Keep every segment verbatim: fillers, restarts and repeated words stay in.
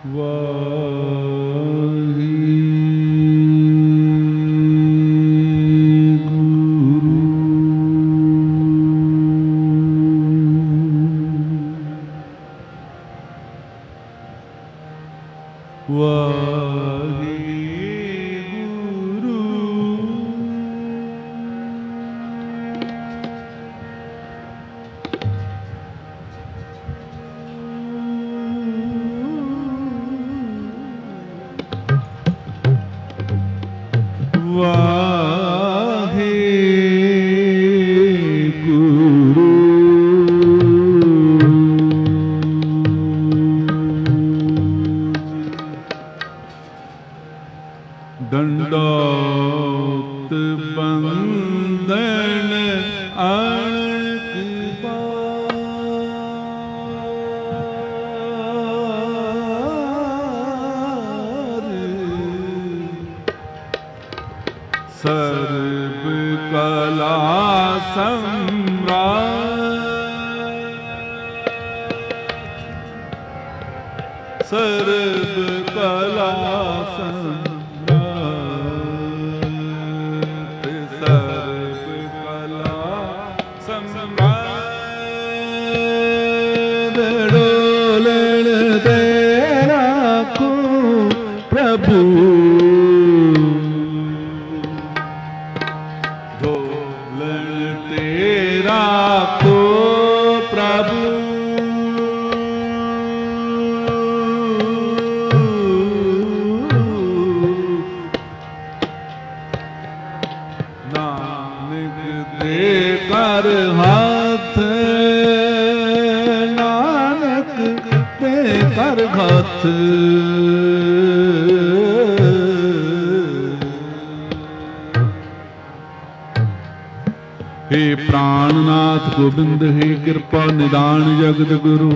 हे प्राणनाथ गोविंद, हे कृपा निदान जगत गुरु,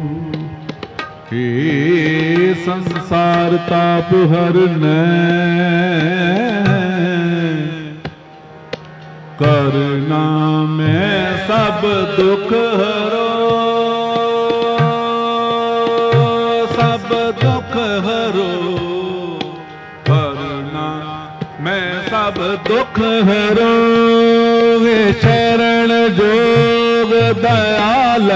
हे संसार ताप हरनै, करना मैं सब दुख हरो, सब दुख हरो, करना मैं सब दुख हरो। हे शरण जोग दयाल,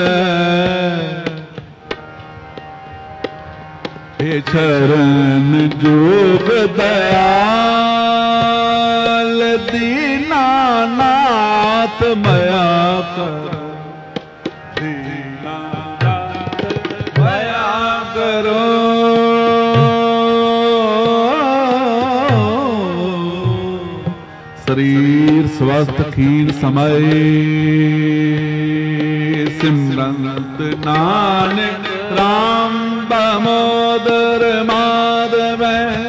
हे शरण जोग दयाल, दीनानाथ मया कर, दीनानाथ मया करो। शरीर स्वस्थ खीण समय, सिमरंत नानक राम दामोदर माधव,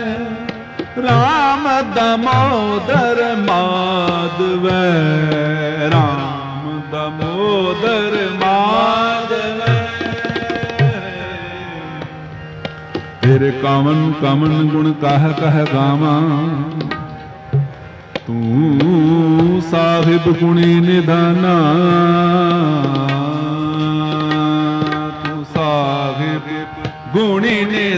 राम दामोदर माधव, राम दामोदर माधव। फिर कवन कवन गुण कह कह गावा, तू साहिब गुणी निधाना, तू साहिब गुणी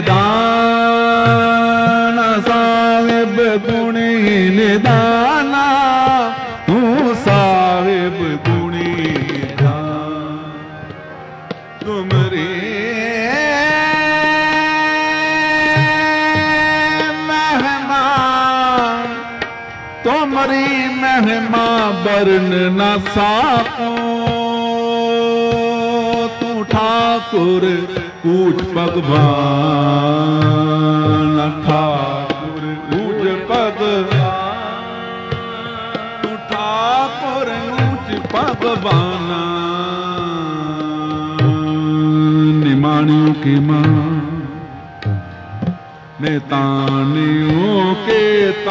निधाना, साहिब गुणी निधाना, तू साहिब गुणी निधान। तुमरी तुमरी महिमा वर्ण न साको, तू ठाकुर पूज भगवान, ठाकुर पूज भगवान, तू ठाकुर पूज भगवान। निमाणियों की मां, ने तानियों के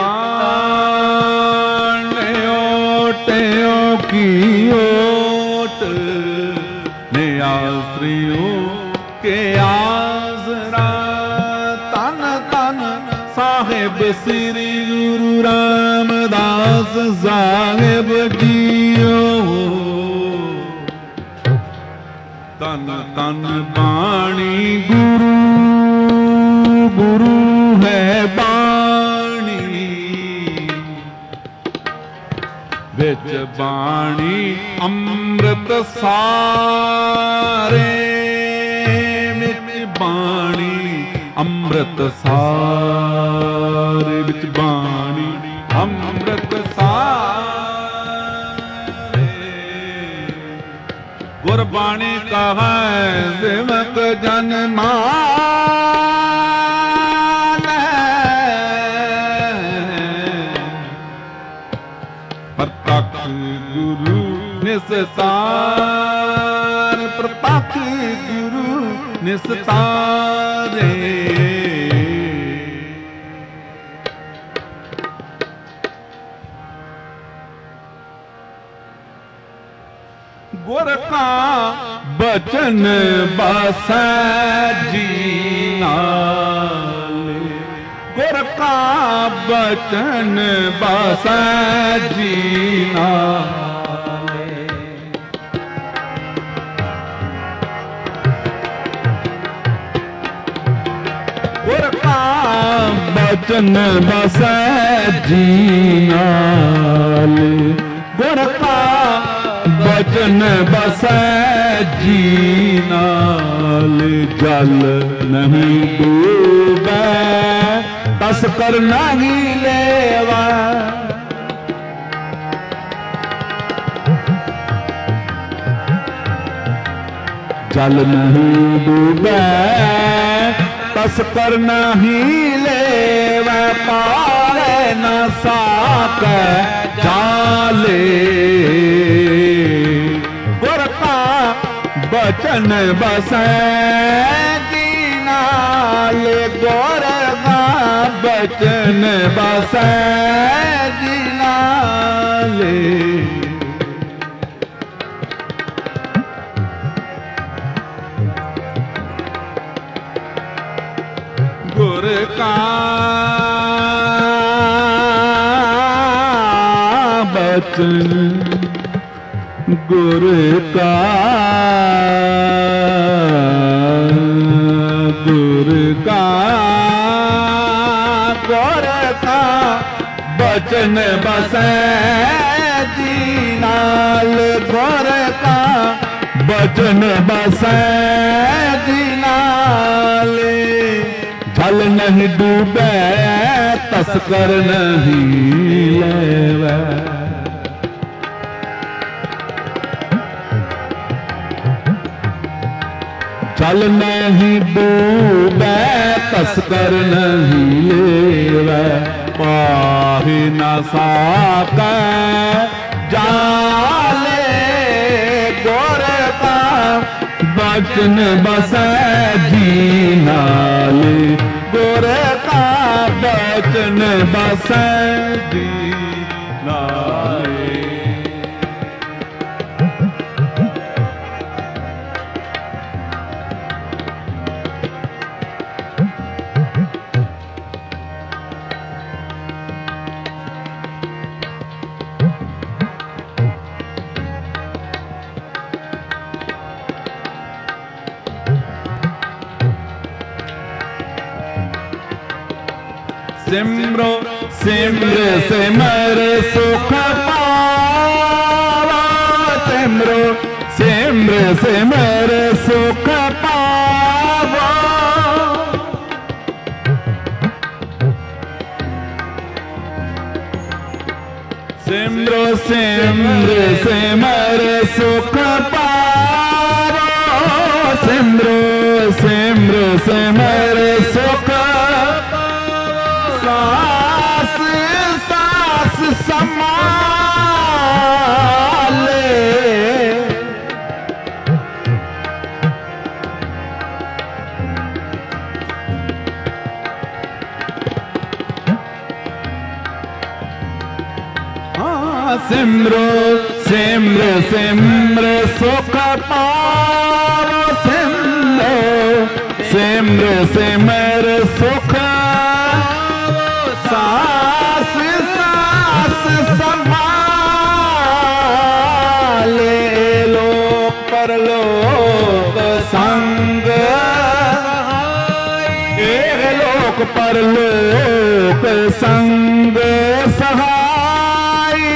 तान, ओटों की ओट, ने आश्रियों के आसरा। तन तन साहिब श्री गुरु रामदास साहिब जियो, तन तन बाणी गुरु गुरु है बाणी, विच बाणी अमृत सारे, विच बाणी अमृत सारे, विच बाणी अमृत सारे। गुरबाणी कहा सेवक जन मान, प्रत्यक्ष गुरु निस्तार, प्रत्यक्ष गुरु निस्तारे। गुर का बचन बसै जी नाले, गुर का बचन बसै जी नाले। गुर का बचन बसै जी नाले, गुर का बचन बसै जी नाल। जल नहीं डूबै तस्कर नहीं लेवा, जल नहीं डूबै तस्कर नहीं लेवा, पारे न साकै जाले। गुर का बचन बसै जी नाल, गुर का बचन बसै जी नाल। गुर का बचन, गुर का गुर का गुर का बचन बसै जी नाल, गुर का बचन बसै जी नाल। जल नहीं डूबै तस्कर नहीं लेवै, जल नहीं डूबै तस्कर नहीं लेवै, पाहि न साकै जाले। गुर का बचन बसै जी नाल, गुर का बचन बसै जी नाल। सिमरो सिमर सिमर सुख पावा, सिमरो सिमर सिमर सुख पावा। सिमरो सिमर सिमर सुख पावा, सिमरो सिमर सिमर सुख। सास सास समाले, हाँ सिमरो सिमर सिमर सुख पावो, सिमरो सिमर सिमर सुख। सास सास संभाले, लोक परलोक संग, एक लोक परलोक संग सहाय,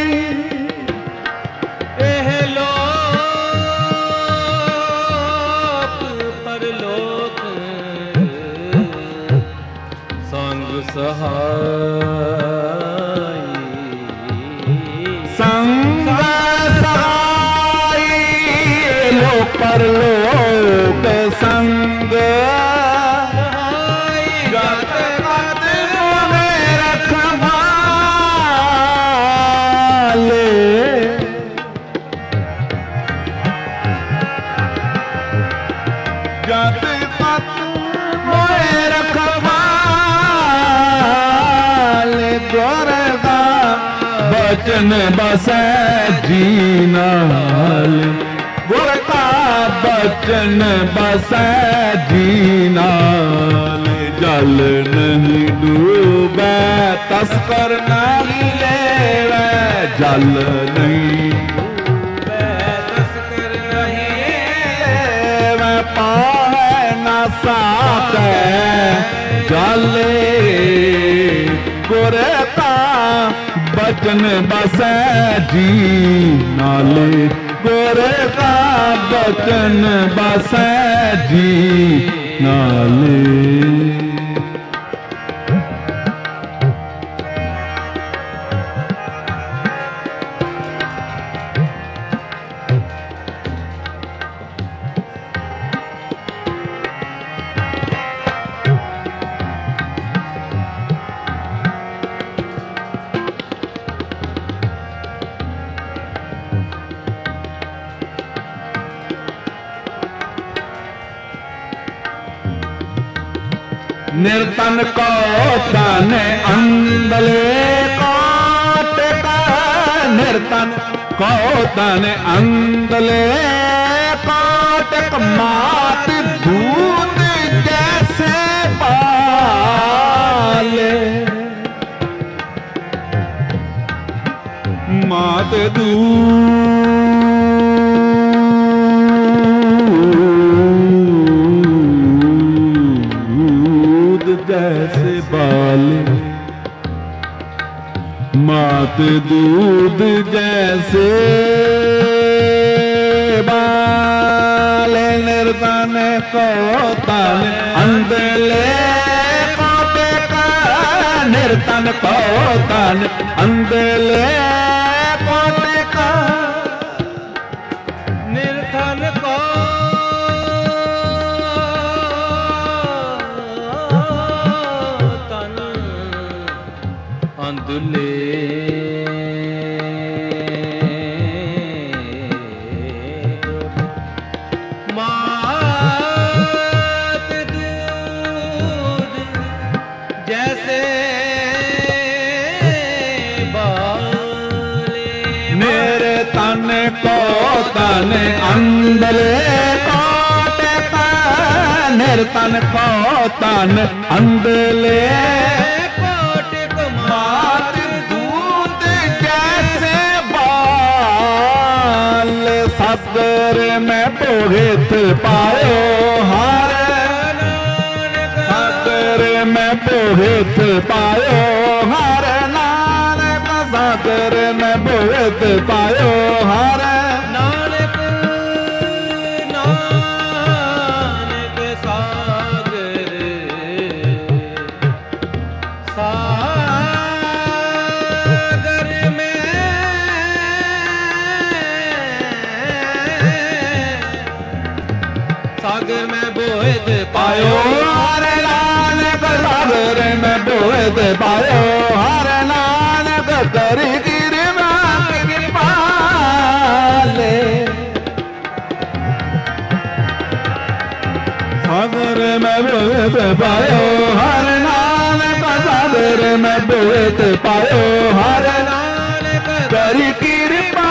एह लोक परलोक संग सहाय, संग सहाय लो परलोक संग गत गत में रखवाले, गत गत में रखवाले, गुरगा बचन बसै जीनाल, गुर का बचन बसै जीनाल, जल नहीं डूबे तस्कर नहीं लेवे, जल नहीं डूबे तस्कर नहीं लेवे, पावे न साके जाले, गुर का बचन बसै जीनाले, गुर का बचन बसै जीनाले। निर्तन को तन अंदले कोट का, निर्तन को तन अंदले कोट का, मात दूध जैसे पाले, मात दूध जैसे बाले, मात दूध जैसे बाले, निर्तन को तन अंदले कोटे का, निर्तन को तन अंदले कोटे का, निर्धन को तन अंदले मात दूध जैसे बाले, मेरे तन को तन अंदले कोटे का, निर्तन को तन अंदले कोटे को, मात दूध जैसे बाल, सबर में पोहित पायो हार, सबर में पोहित पायो हार, नानक सागर में पोहित पायो हार, नानक नानक सागर सागर में सागर में बोहित पायो हर नानक सागर में बोहित पायो हर नानक करी कृपा कृपाले, सागर में बोहित पायो हर नानक सागर में बोहित पायो हर नानक करी कृपा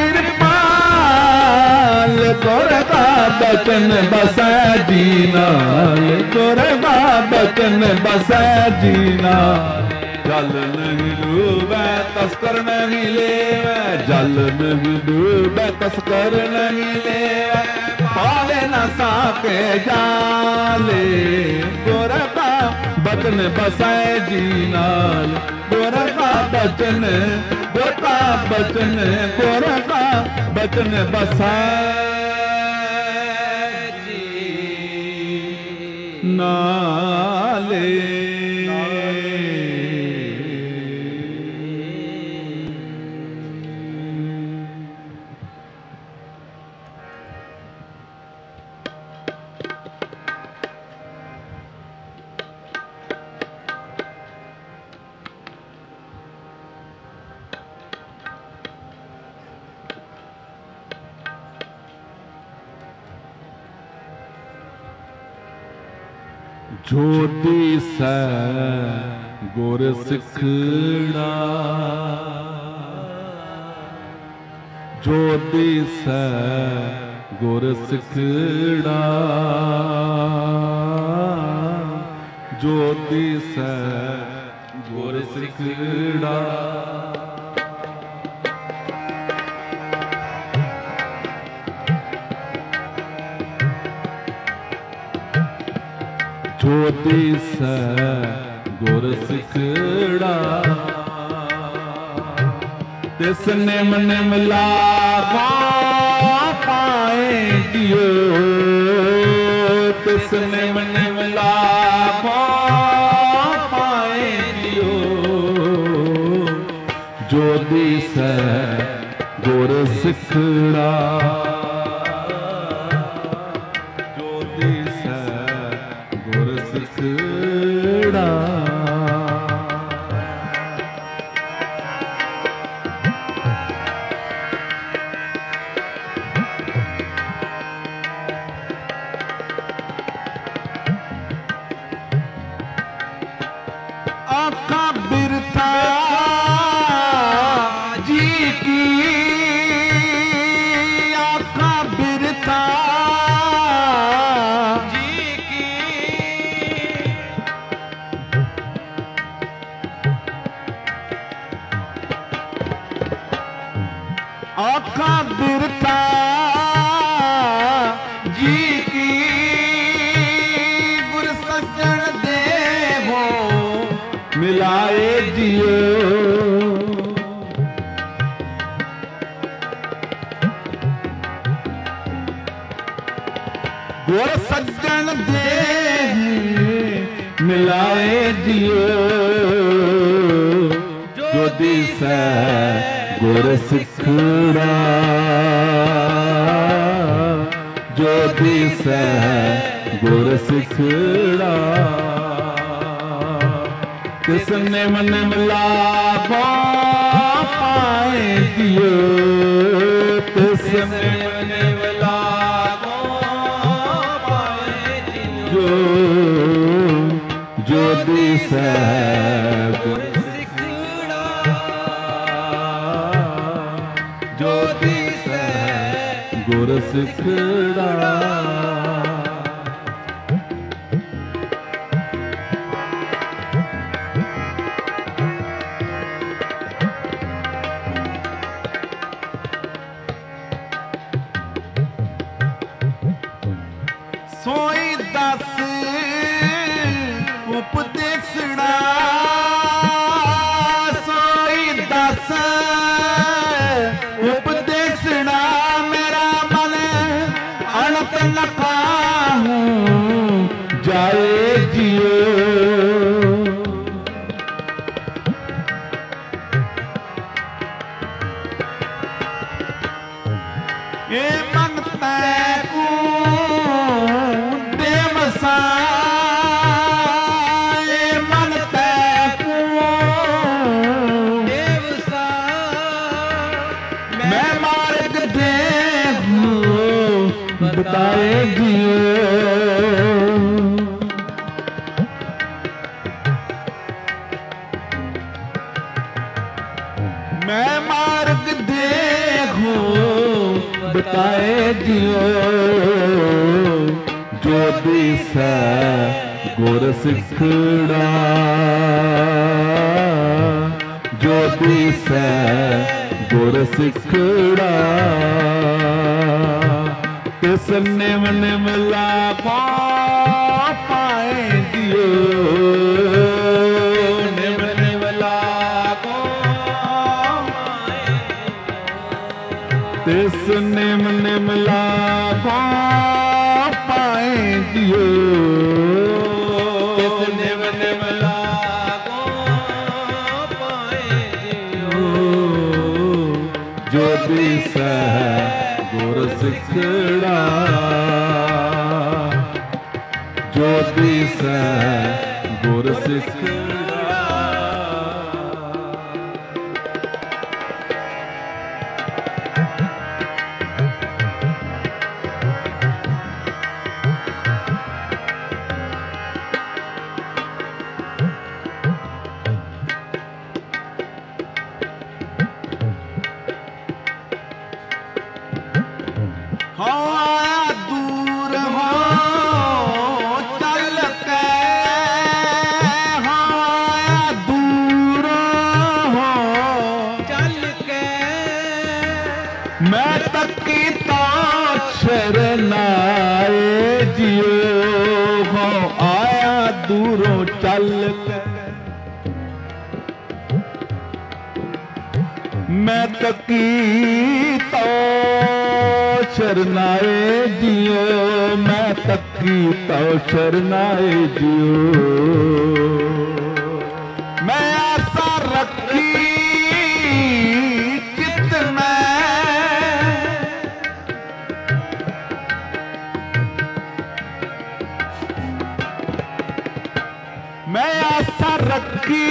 कृपाल, गुर का बचन बसै जीनाल, गुर का बचन बसै जीनाल, जल नहीं डूबे तस्कर नहीं लेवे, जल नहीं डूबे तस्कर नहीं लेवे, पावे न साके जाले गुर का बचन बसाए जी नाल गुर का बचन गुर का बचन गुर का बचन बसाए नाले जोती सै गुर सिखड़ा जोती सै गुर सिखड़ा जोती सै गुर सिखड़ा जोती सै गुर सिखड़ा तिस निम निम लागा पाए दियो तिस निम निम लागा पाए दियो जोती सै गुर सिखड़ा आखा बिरता जी की गुर सज्जन देवो मिलाए दियो गुर सज्जन देव मिलाए दियो जो दिस गुर सिखड़ा जो दिस गुर सिखड़ा किसने मन मिला पाए दियो किसने मन मिला पाए दियो जो दिस गुर गुर सिखड़ा सोई दस उपदेशड़ा सोई दस उपदेशड़ा नकाहूं जाए जियो ये मन तैकू देवसा ये मन तैकू देवसा मैं मार्ग देखूं बताए दियो मैं मार्ग देखूं बताए दियो जो दिस गुर सिखड़ा जो दिस गुर सिखड़ा तिस निम निम लाखों पाए दियो निम निम लाखों पाए तिस निम निम लाखों पाए दियो तिस निम निम लाखों पाए दियो जो दिसै गुर सिखड़ा जो दिसै गुर सिखड़ा शरनाए जियो हो आया दूरों चल के मैं तकी तो शरनाए जियो मैं तकी तो शरनाए जियो मैं आशा रखी चित में मैं आशा रखी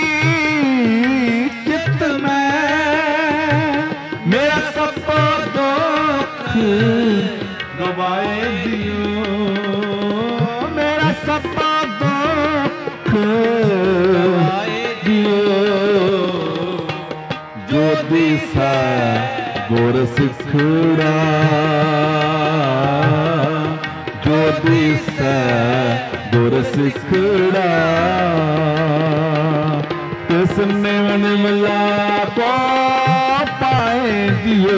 चित में मेरा सब दुख गवाए दियो मेरा सब दुख गवाए दियो जो दिसै गुर सिखड़ा जो दिसै गुर सिखड़ा तिस निम निम लाखों पाए दियो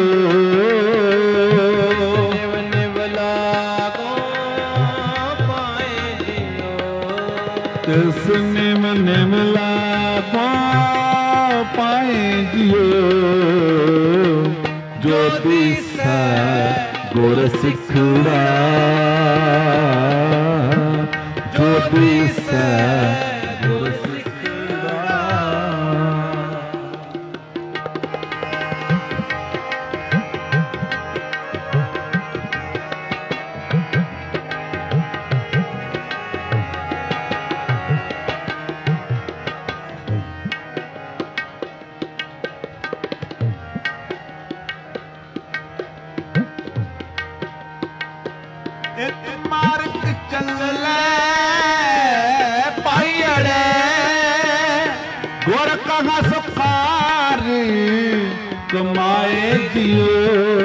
निम निम लाखों पाए दियो तिस निम निम लाखों पाए दियो जो दिसै गुर सिखड़ा जो दिसै गुर सिखड़ा एक मार्ग चल पाइड़े गुर कहाँ सुखार कमाए दियो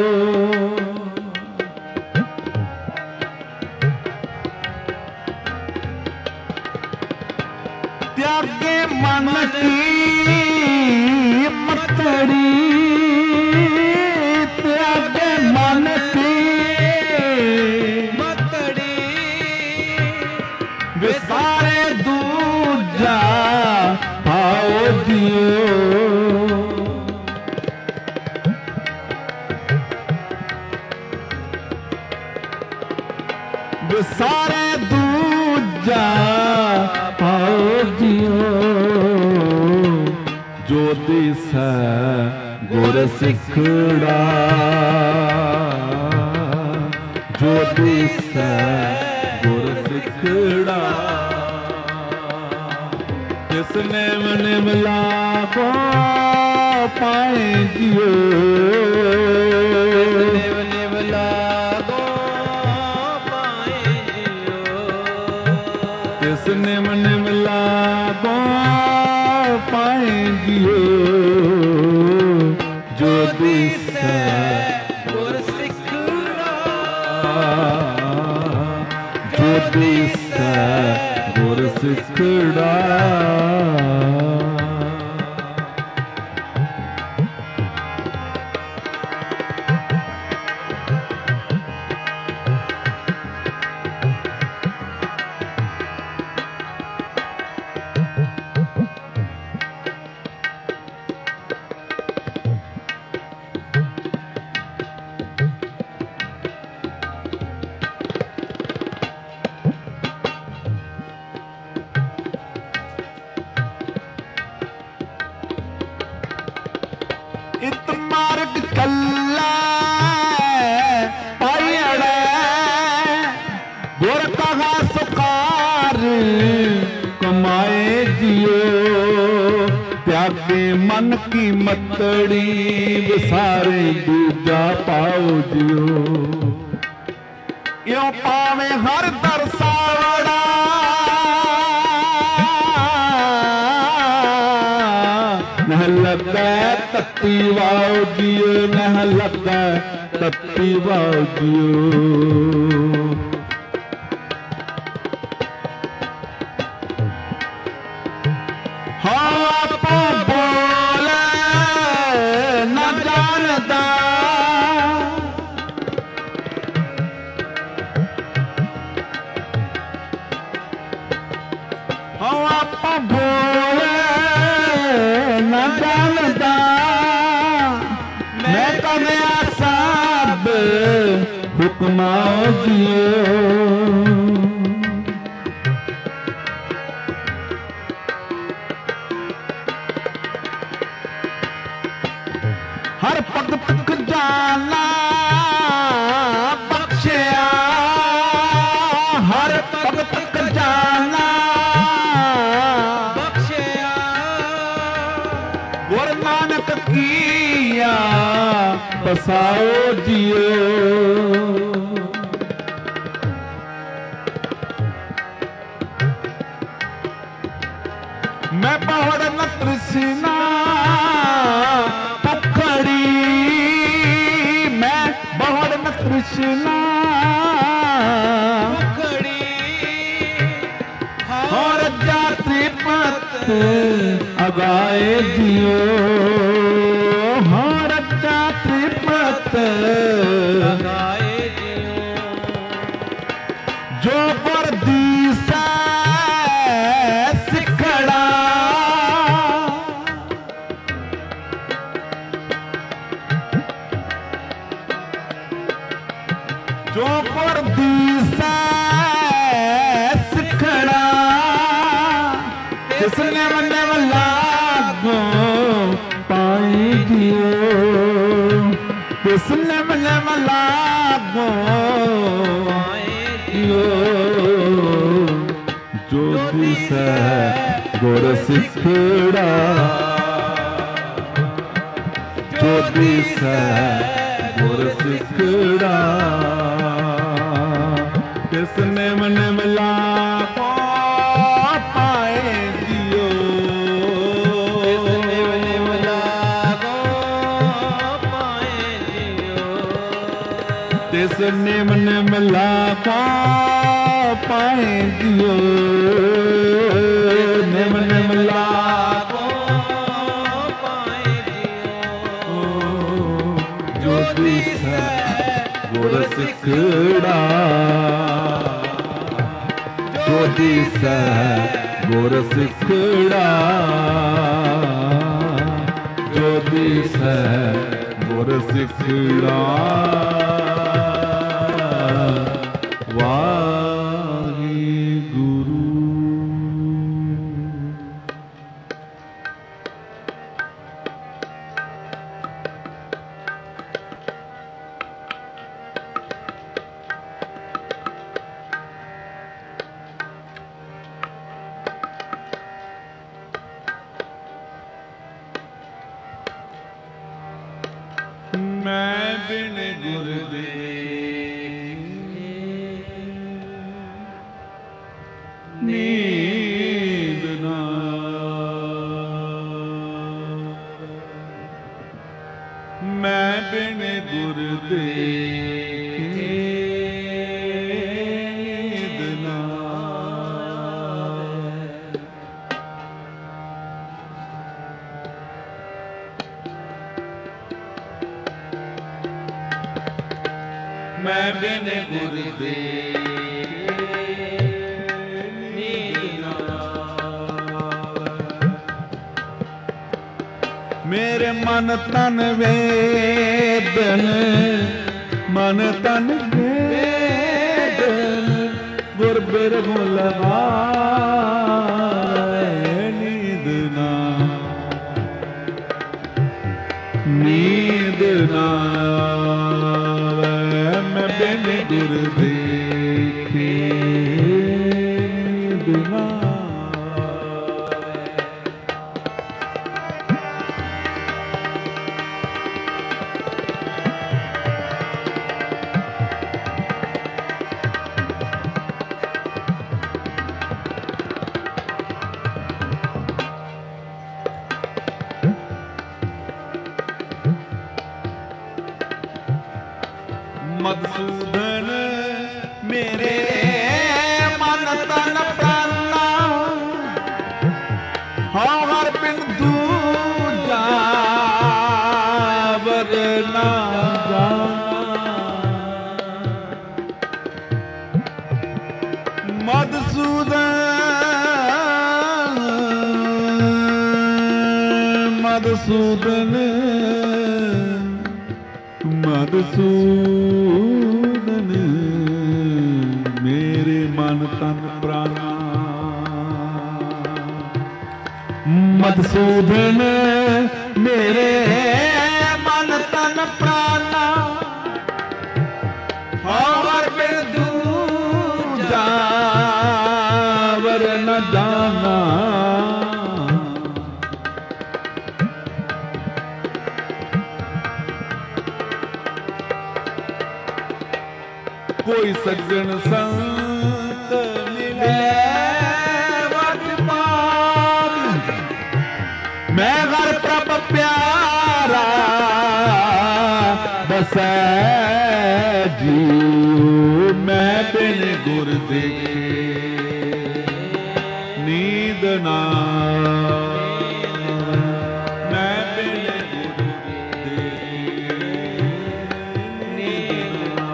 त्यागे मन की मतड़ी त्यागे मन की विसारे दूजा पाओ दियो विसारे दूजा पाओ दियो जो दिसै गुर सिखड़ा जो दिसै गुर सिखड़ा तिस निम निम लाखों पाए दियो निम निम लाखों पाए दियो तिस निम निम लाखों पाए दियो जो दिसै गुर सिखड़ा जो दिसै गुर सिखड़ा ਜਾਗੇ ਮਨ ਕੀ ਮਤੜੀ ਵਿਸਾਰੇ ਦੂਜਾ ਪਾਓ ਜਿਓ ਇਉ ਪਾਵੇਂ ਹਰ ਦਰਸਾਵੜਾ ਨਹ ਲੱਗੈ ਤੱਤੀ ਵਾਉ ਜਿਉ ਨਹ ਲੱਗੈ ਤੱਤੀ ਵਾਉ ਜਿਉ ਹੁਕਮਾਂ ਜਿਉ ਹਰ ਭਗਤ ਜਾਨਾ ਬਖਸ਼ਿਆ ਹਰ ਭਗਤ ਜਾਨਾ ਬਖਸ਼ਿਆ ਗੁਰ ਨਾਨਕ ਕੀਆ ਬਸਾਓ ਜਿਉ ਮੈਂ ਪਹਾੜ ਨ ਤ੍ਰਿਸ਼ਨਾ ਭੁਖੜੀ ਮੈਂ ਪਹਾੜ ਨ ਤ੍ਰਿਸ਼ਨਾ ਭੁਖੜੀ ਹਰ ਜਾਤੀ ਪਤ ਅਗਾਏ ਜਿਉ ਹਰ ਜਾਤੀ ਪਤ ਅਗਾਏ ਜਿਉ ਜੋ ਪਰਦੀਸਾ ਜੋ ਪਰਦੀਸਾ ਸਿੱਖਣਾ ਤਿਸਨੇ ਮੰਨੇ ਲਾਗੋ ਪਾਈ ਜਿਉ ਤਿਸਨੇ ਮੰਨੇ ਲਾਗੋ ਪਾਏ ਜਿਉ ਜੋ ਦਿਸੈ ਗੁਰ ਸਿੱਖੜਾ ਜੋ ਦਿਸੈ ਗੁਰ ਸਿੱਖੜਾ ਤਿਸਨੇ ਮਨ ਮਿਲਾ ਪਾਏ ਜਿਉ ਤਿਸਨੇ ਮਨ ਮਿਲਾਗੋ ਪਾਏ ਜਿਉ ਤਿਸਨੇ ਮਨ ਮਿਲਾ ਪਾਏ ਜਿਉ ਨਿਮਨ ਮਿਲਾਗੋ ਪਾਏ ਜਿਉ ਜੋ ਦਿਸੈ ਗੁਰ ਸਿੱਖੜਾ ਜੋ ਦਿਸੈ ਗੁਰ ਸਿੱਖੜਾ ਜੋ ਦਿਸੈ ਗੁਰ ਸਿੱਖੜਾ ਵਾਹਿਗੁਰੂ। ਮੈਂ ਬਿਨ ਗੁਰ ਦੇ ਨੀਂਦ ਨਾ ਮੈਂ ਬਿਨ ਗੁਰ ਦੇ ਨੀਂਦ ਨਾ ਮੈਂ ਬਿਨ ਗੁਰ ਦੇ ਨੀਂਦ ਨਾ ਮੇਰੇ ਮਨ ਤਨ ਵੇਦਨ ਮਨ ਤਨ ਵੇਦਨ ਗੁਰ ਬਿਰਹੁ ਲਗਾਏ ਨੀਂਦ ਨਾ ਨੀਂਦ ਨਾ ਮੈਂ ਬਿਨ ਗੁਰ ਦੇਖੇ ਨੀਂਦ ਨਾ मधुसूदन मेरे मन तन प्राणा हाँ हर बिंदु जावर ना मधुसूदन मधुसूदन मधुसूदन मेरे मन तन प्राणा मधुसूदन मेरे मन तन प्राणा और बिंदु जावर न जाना कोई सज्जन संत मिले वट पाग मैं घर प्रभ प्यारा बसै जीव मैं बिन गुर देखे नींद ना मैं बिन गुर देखे नींद ना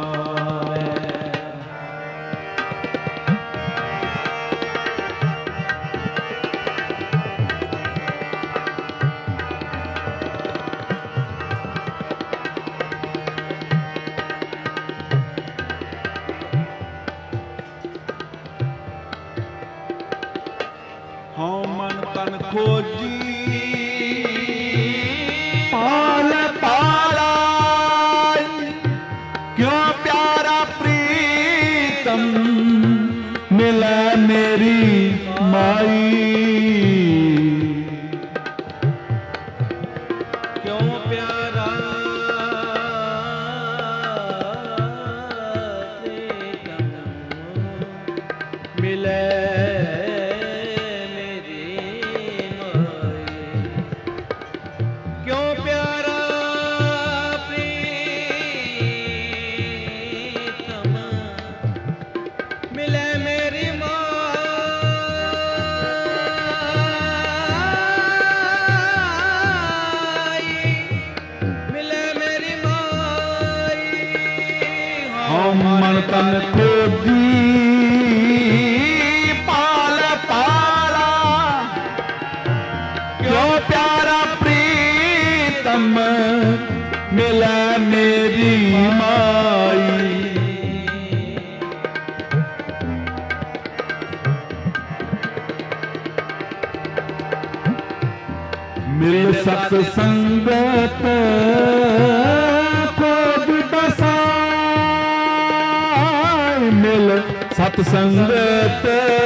हाँ मन तन खोजी पाल पाला क्यों प्यारा प्रीतम मिला मेरी माई क्यों प्यारा प्रीतम मिले मन तन खोजी पाल पाला क्यों प्यारा प्रीतम मिला मेरी माई मिल सत्संगत मिल सत्संगत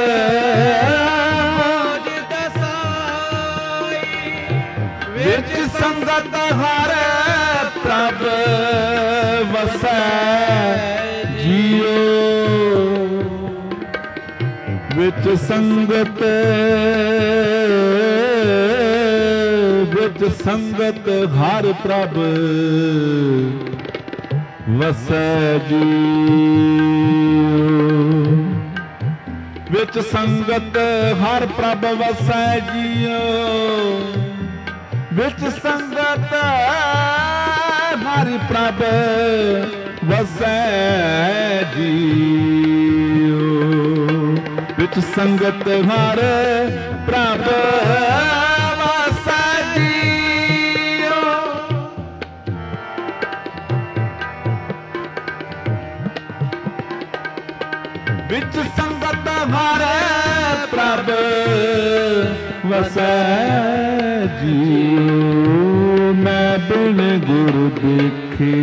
विच संगत हर प्रभ वसै जियो विच संगत विच संगत हर प्रभ वसै जियो विच संगत हर प्रभ वसै जियो विच संगत हर प्रभ वसै जियो विच संगत हर प्रभ वसै जियो विच संगत हर प्रभ वसै जियो मैं बिन गुरु देखे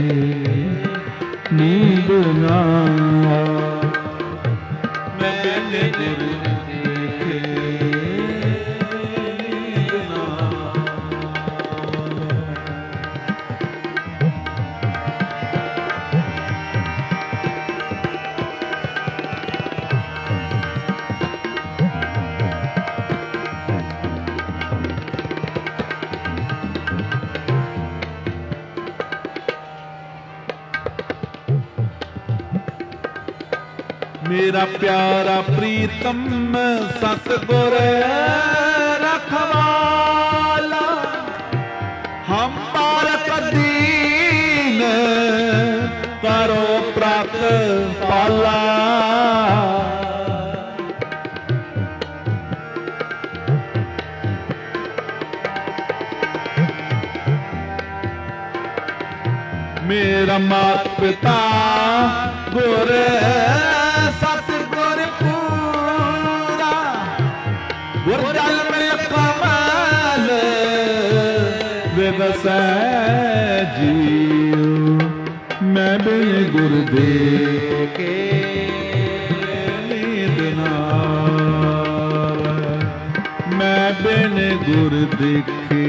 नींद ना मैं बिन गुरु देखे नींद ना मेरा प्यारा प्रीतम सतगुर रखवाला, हम बारक दीन करो प्रात पाला। मेरा मात पिता गुर सतगुर पूरा, गुर जल मिल कमल विगसै जीव। मैं बिन गुर देखे नींद न आवे, मैं बिन गुर देखे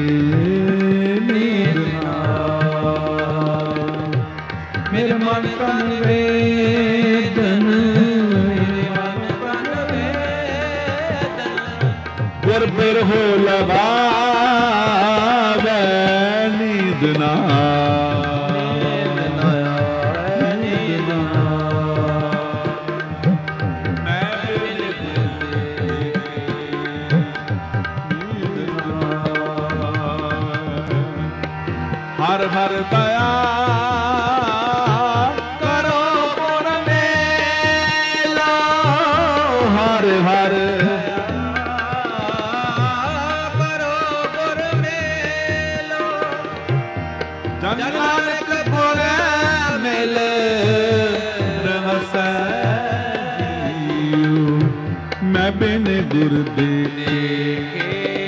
नींद न आवे। मेरे मन तन वेदन, मेरे मन तन वेदन, गुर बिरहो लगावे नींद न हर हर दया करो गुण मेला, हर हर करो गुण मेलो। जन नानक गुण मिल रहसै जीव। मैं बिन गुर देखे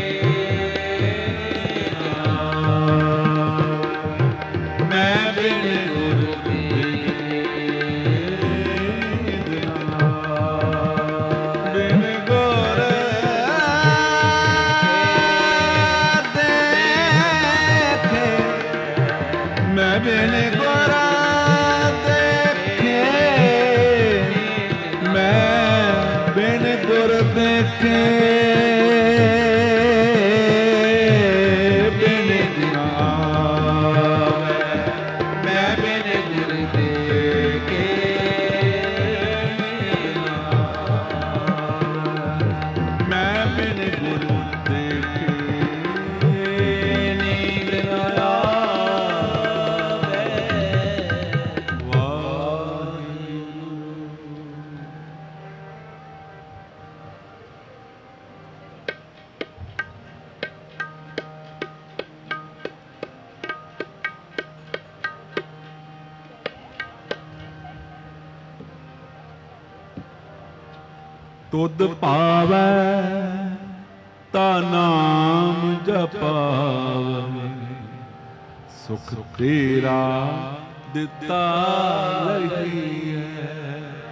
तुद पावै ता नाम जपावे, सुख तेरा दिता लहिए।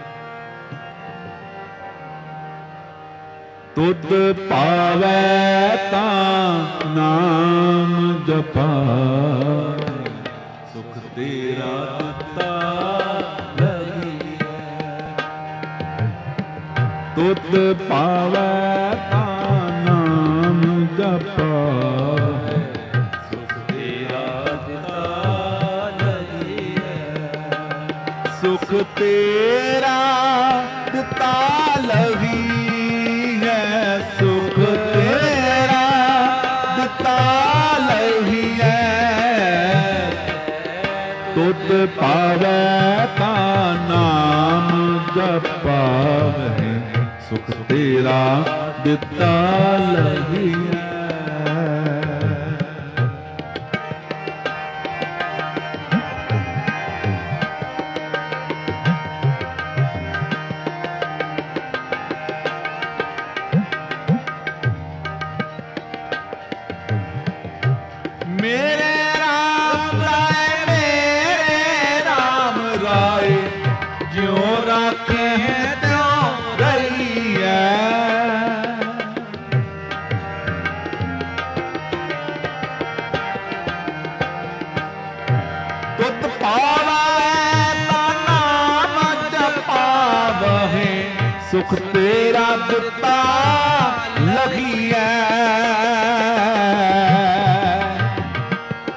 तुद पावै ता नाम जपावे, सुख तेरा दिता तुद पावै ता नाम जपावे, सुख तेरा दिता लहिए। सुख तेरा दिता लहिए, सुख तेरा दिता लहिए। तुद पावै ता नाम जपावे, सुख तेरा दिता लहिए। मेरे राम राय, मेरे राम राय, ज्यों राखे त्यों रहिए। तुद पावै ता नाम जपावहि, सुख तेरा दिता लहिए।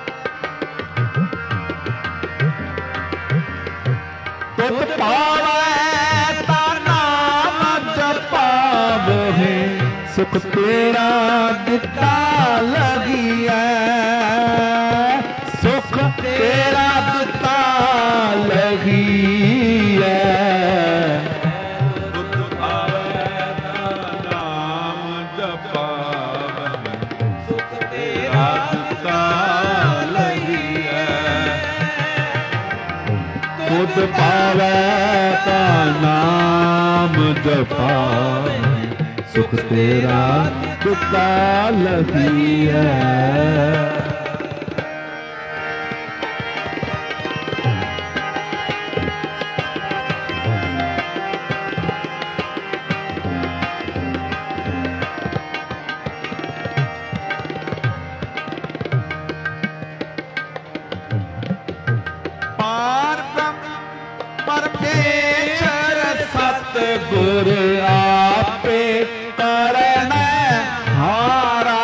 ਤੇਰਾ ਦਿੱਤਾ ਲਗੀਐ, ਸੁਖ ਤੇਰਾ ਦਿੱਤਾ ਲਗੀਐ। ਤੁਧ ਭਾਵੈ ਤਾ ਨਾਮ ਜਪਾਵਹਿ, ਸੁਖ ਤੇਰਾ ਦਿੱਤਾ ਲਗੀਐ। ਤੁਧ ਭਾਵੈ ਤਾ ਨਾਮ ਜਪਾਵਹਿ, ਸੁਖ ਤੇਰਾ ਦਿੱਤਾ ਲਗੀਐ। ਗੁਰ ਆਪੇ ਕਰਨੈ ਹਾਰਾ,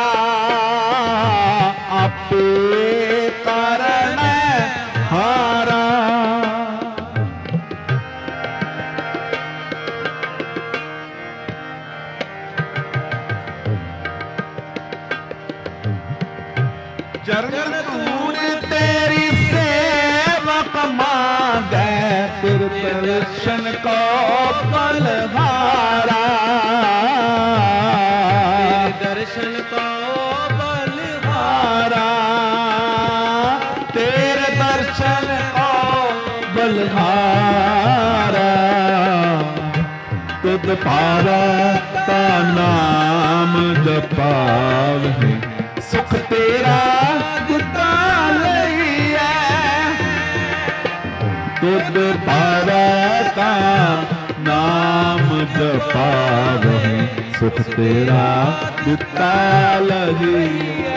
ਆਪੇ ਕਰਨੈ ਹਾਰਾ। ਚਰਨ ਧੂੜ ਤੇਰੀ ਸੇਵਕ ਮਾਂਗੈ, ਤਿਰ ਦਰਸ਼ਨ ਕੋ ਬਲਹਾਰਾ। ਦਰਸ਼ਨ ਕੋ ਬਲਹਾਰਾ, ਤੇਰੇ ਦਰਸ਼ਨ ਕੋ ਬਲਹਾਰਾ। ਤੁਧ ਭਾਵੈ ਤਾ ਨਾਮ ਜਪਾਵਹਿ, ਸੁਖ ਤੇਰਾ ਦਿੱਤਾ ਲਈਐ। ਤੁਧ ਭਾਵੈ ਤਾ ਨਾਮ ਜਪਾਵਹਿ, ਸੁਖ ਤੇਰਾ ਦਿੱਤਾ ਲਗੀਐ।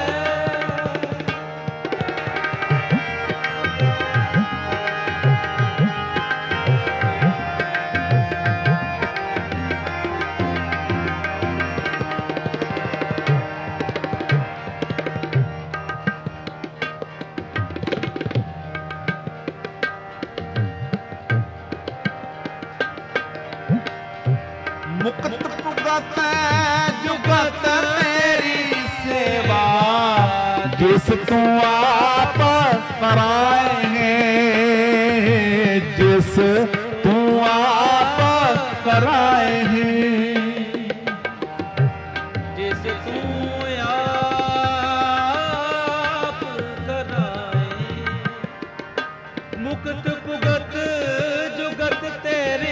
ਮੁਕਤ ਪੁਗਤ ਜੁਗਤ ਤੇਰੀ ਸੇਵਾ, ਜਿਸ ਤੂੰ ਆਪ ਕਰਾਏ ਹੈ, ਜਿਸ ਤੂੰ ਆਪ ਕਰਾਏ ਹੈ। ਜਿਸ ਤੂੰ ਆਪ ਕਰਾਏ, ਮੁਕਤ ਪੁਗਤ ਜੁਗਤ ਤੇਰੀ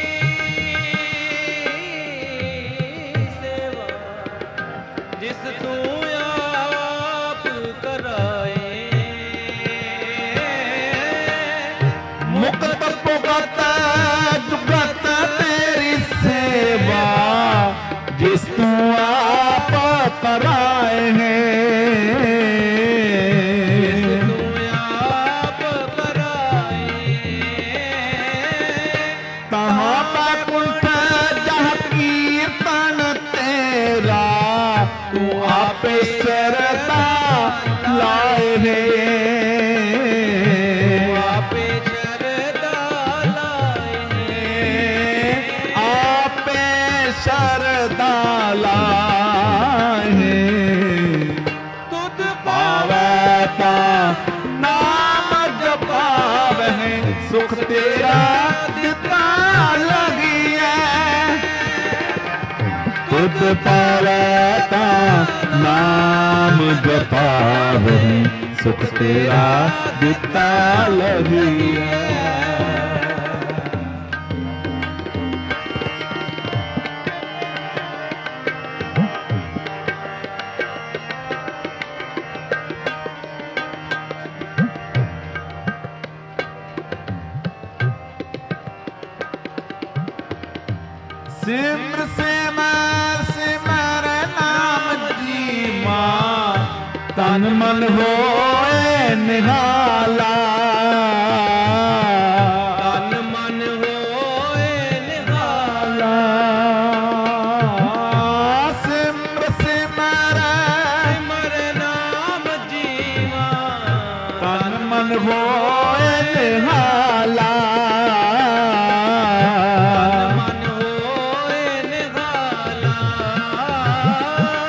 ਸੇਵਾ, ਜਿਸ ਤੂੰ ਆਪ ਕਰਾਏ। ਮੁਕਤ ਪੁਗਤ ਜੁਗਤ ਤੇਰੀ ਸੇਵਾ, ਜਿਸ ਤੂੰ ਆਪ ਕਰਾਏ ਹੈ। ਜਿਸ ਤੂੰ ਆਪ ਕਰਾਏ, ਤਹਾਂ ਬੈਕੁੰਠ ਜਹ ਕੀਰਤਨ ਤੇਰਾ, ਤੂੰ ਆਪੇ ਸ਼ਰਧਾ ਲਾਏ ਹੈ। ਆਪੇ ਸ਼ਰਧਾ ਲਾਏ, ਆਪੇ ਸ਼ਰਧਾ ਲਾਏ। ਤੁਧ ਭਾਵੈ ਤਾ ਨਾਮ ਜਪਾਵਹਿ, ਸੁਖ ਤੇਰਾ ਦਿੱਤਾ ਲਗੀਐ। ਤੁਧ ਭਾਵੈ ਤਾ ਨਾਮ ਜਪਾਵਹਿ, ਸੁਖ ਤੇਰਾ ਦਿੱਤਾ ਲਗੀਐ। ਸਿਮਰ ਸਿਮਰ ਸਿਮਰ ਨਾਮ ਜੀਵਾ, ਤਨ ਮਨ ਹੋਏ ਨਿਹਾਲਾ। ਤਨ ਮਨ ਹੋਏ ਨਿਹਾਲਾ, ਸਿਮਰ ਸਿਮਰ ਸਿਮਰ ਨਾਮ ਜੀਵਾ, ਤਨ ਮਨ ਹੋਏ ਨਿਹਾਲਾ। ਤਨ ਮਨ ਹੋਏ ਨਿਹਾਲਾ,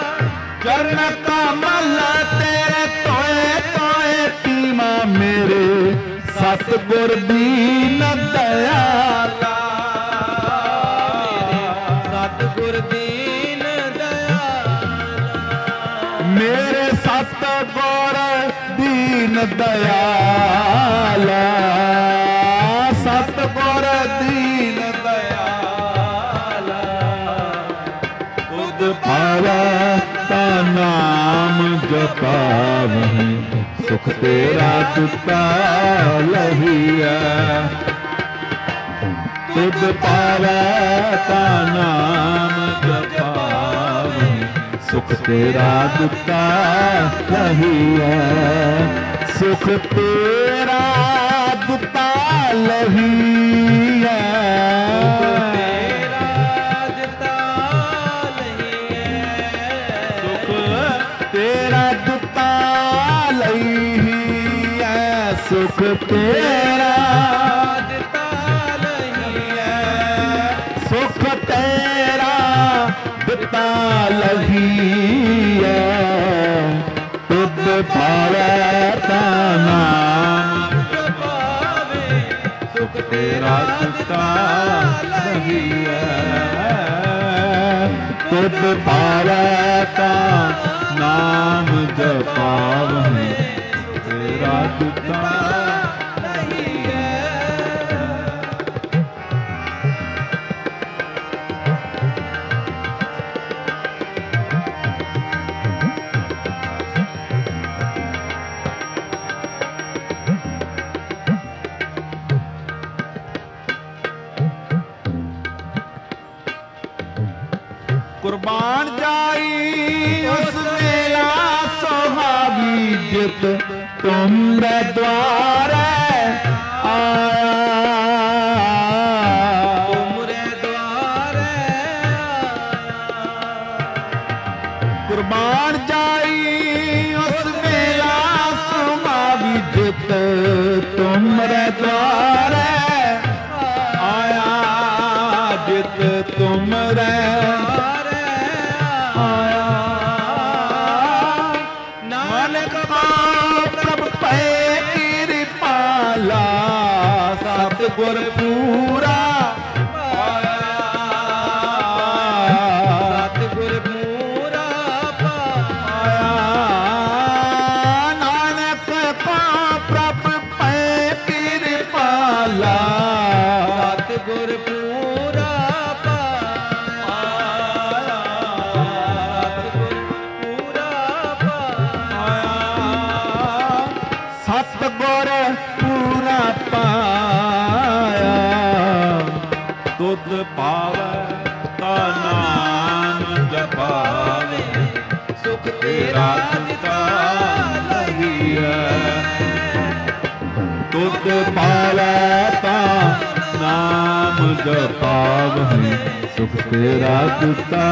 ਚਰਨ ਕਮਲ ਤੇਰੇ ਤੋਏ ਤੋਏ ਪੀਵਾ ਮੇਰੇ ਸਤਿਗੁਰ ਦੀਨ ਦਇਆਲਾ ਸਤਿਗੁਰ ਦੀਨ ਦਇਆਲਾ ਮੇਰੇ ਸਤਿਗੁਰ ਦੀਨ ਦਇਆਲਾ ਸਤਿਗੁਰ ਦੀਨ ਦਇਆਲਾ ਤੁਧ ਭਾਵੈ ਤਾ ਨਾਮ ਜਪਾਵਹਿ ਸੁਖ ਤੇਰਾ ਦਿੱਤਾ ਲਹੀਐ ਤੁਧ ਪਾਵੈ ਤਾ ਨਾਮ ਜਪਾਵਹਿ ਸੁਖ ਤੇਰਾ ਦਿੱਤਾ ਲਹੀਐ ਸੁਖ ਤੇਰਾ ਦਿੱਤਾ ਲਹੀਐ ਤੇਰਾ ਦਿੱਤਾ ਲਹੀਐ ਸੁਖ ਤੇਰਾ ਦਿੱਤਾ ਲਹੀਐ ਸੁਖ ਤੇਰਾ ਦਿੱਤਾ ਲਹੀਐ ਸੁਖ ਤੇਰਾ ਦਿੱਤਾ ਲਹੀਐ ਤੁਧ ਭਾਵੈ ਤਾ ਨਾਮ ਜਪਾਵੇ ਸੁਖ ਤੇਰਾ ਦਿੱਤਾ ਲਹੀਐ ਤੁਧ ਭਾਵੈ ਤਾ ਨਾਮ ਜਪਾਵਹਿ ਤੇਰਾ ਦਿੱਤਾ ਕੁਰਬਾਨ ਜਾਈ ਉਸ ਵੇਲਾ ਸੁਹਾਗੀ ਜਿਤ ਤੁਮਰੇ ਦੁਆਰੇ ਆਇਆ ਤੁਮਰੇ ਦੁਆਰੇ ਕੁਰਬਾਨ ਜਾਈ ਉਸ ਵੇਲਾ ਸੁਹਾਗੀ ਜਿਤ ਤੁਮਰੇ ਦੁਆਰੇ ਆਇਆ ਜਿਤ ਤੁਮਰੇ ਗੁਰ ਪੂਰਾ ਪਾਇਆ ਸਤਿਗੁਰ ਪੂਰਾ ਪਾਇਆ ਨਾਨਕ ਕੋ ਪ੍ਰਭ ਪੈ ਕਿਰਪਾਲਾ ਸਤਿਗੁਰ ਪੂਰਾ ਪਾਇਆ ਸਤਿਗੁਰ ਪੂਰਾ ਪਾਇਆ ਸਤਿਗੁਰ ਪੂਰਾ ਪਾਇਆ ਤੁਧ ਪਾਵੈ ਤਾ ਨਾਮ ਜਪਾਵੇ ਸੁਖ ਤੇਰਾ ਦਿੱਤਾ ਲਹੀਐ ਤੁਧ ਪਾਵੈ ਤਾ ਨਾਮ ਜਪਾਵਹਿ ਸੁਖ ਤੇਰਾ ਦਿੱਤਾ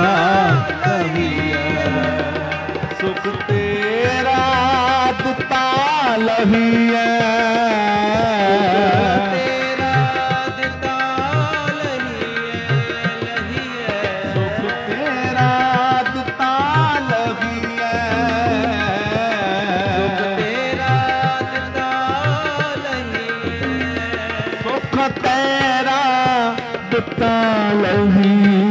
ਲਹੀਐ ਸੁਖ ਤੇਰਾ ਦਿੱਤਾ ਲਹੀਐ ਤੇਰਾ ਦਿੱਤਾ ਲਹੀਐ ਲਹੀਐ ਸੁਖ ਤੇਰਾ ਦਿੱਤਾ ਲਹੀਐ ਸੁਖ ਤੇਰਾ ਦਿੱਤਾ ਲਹੀਐ ਸੁਖ ਤੇਰਾ ਦਿੱਤਾ ਲਹੀਐ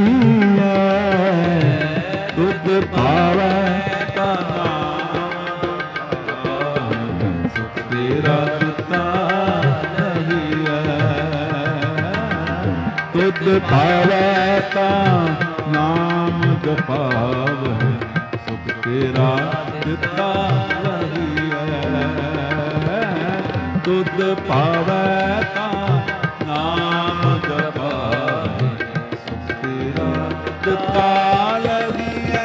ਤੁਧ ਭਾਵੈ ਤਾ ਨਾਮ ਸੁਖ ਤੇਰਾ ਦਿੱਤਾ ਲਹੀਐ ਤੁਧ ਭਾਵੈ ਤਾ ਨਾਮ ਜਪਾਵਹਿ ਸੁਖ ਤੇਰਾ ਦਿੱਤਾ ਲਹੀਐ ਤੁਧ ਭਾਵੈ ਤਾ ਨਾਮ ਜਪਾਵਹਿ ਸੁਖ ਤੇਰਾ ਦਿੱਤਾ ਲਹੀਐ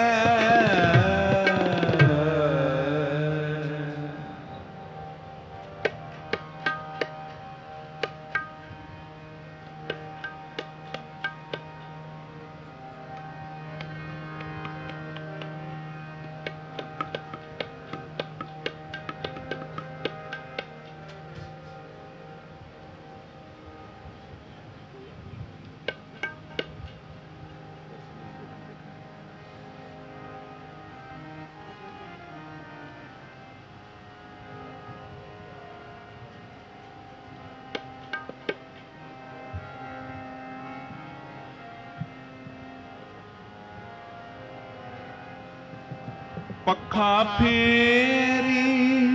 ਪੱਖਾ ਫੇਰੀ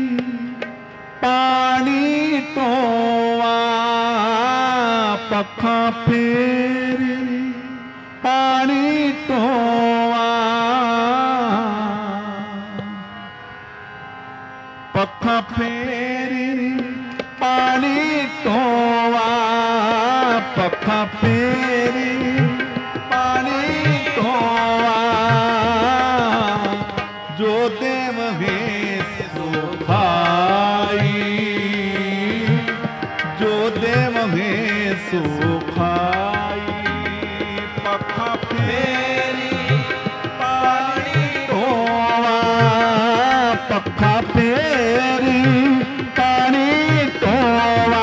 ਪਾਣੀ ਧੋਵਾ, ਪੱਖਾ ਫੇਰੀ ਪਾਣੀ ਧੋਵਾ, ਪੱਖਾ ਫੇਰੀ ਪਾਣੀ ਧੋਵਾ, ਪੱਖਾ ਫੇਰੀ ਪਾਣੀ ਧੋਵਾ, ਜੋ ਦੇਵ ਹੈ ਸੋ ਖਾਈ, ਜੋ ਦੇਵ ਹੈ ਸੋ ਖਾਈ, ਪੱਖਾ ਫੇਰੀ ਪਾਣੀ ਧੋਵਾ, ਪੱਖਾ ਫੇਰੀ ਪਾਣੀ ਧੋਵਾ,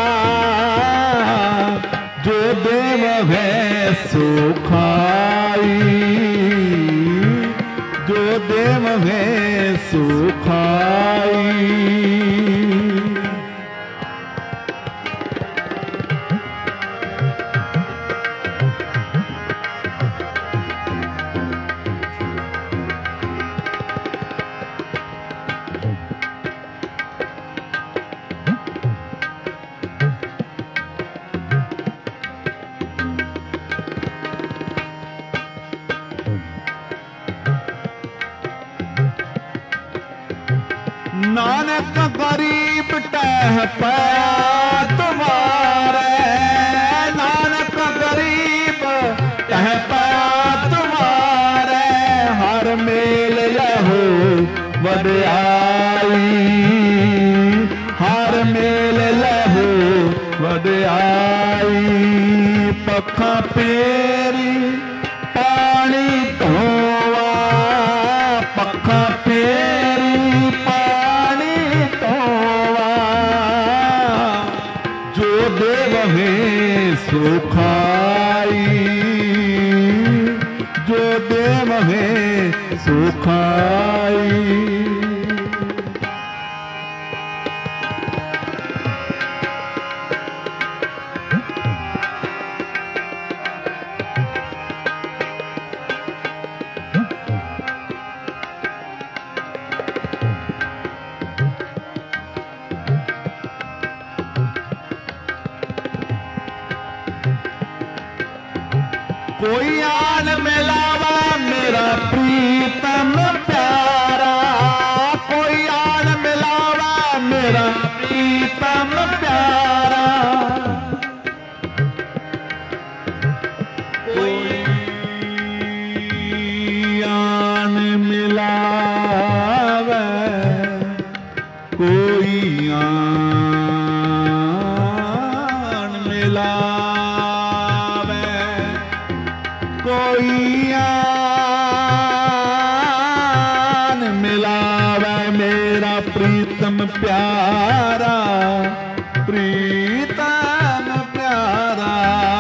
ਜੋ ਦੇਵ ਹੈ ਸੋ ਖਾਈ, ਜੋ ਦੇਵ ਹੈ ਸੋ ਖਾਈ। नानक गरीब टह पाया तुम्हारे, नानक गरीब टह पाया तुम्हारे, हर मेल लहो वड्याई, हर मेल लहो वड्याई, पक्खा फेरी पानी धोवा, पक्खा फेरी सो खाई, जो देव है सो खाई। कोई आन मिलावा मेरा प्रीतम प्यारा, कोई आन मिलावा मेरा प्रीतम प्यारा, कोई आन मिलावा, कोई आन मिलावा, कोई आन मिलावे मेरा प्रीतम प्यारा, प्रीतम प्यारा,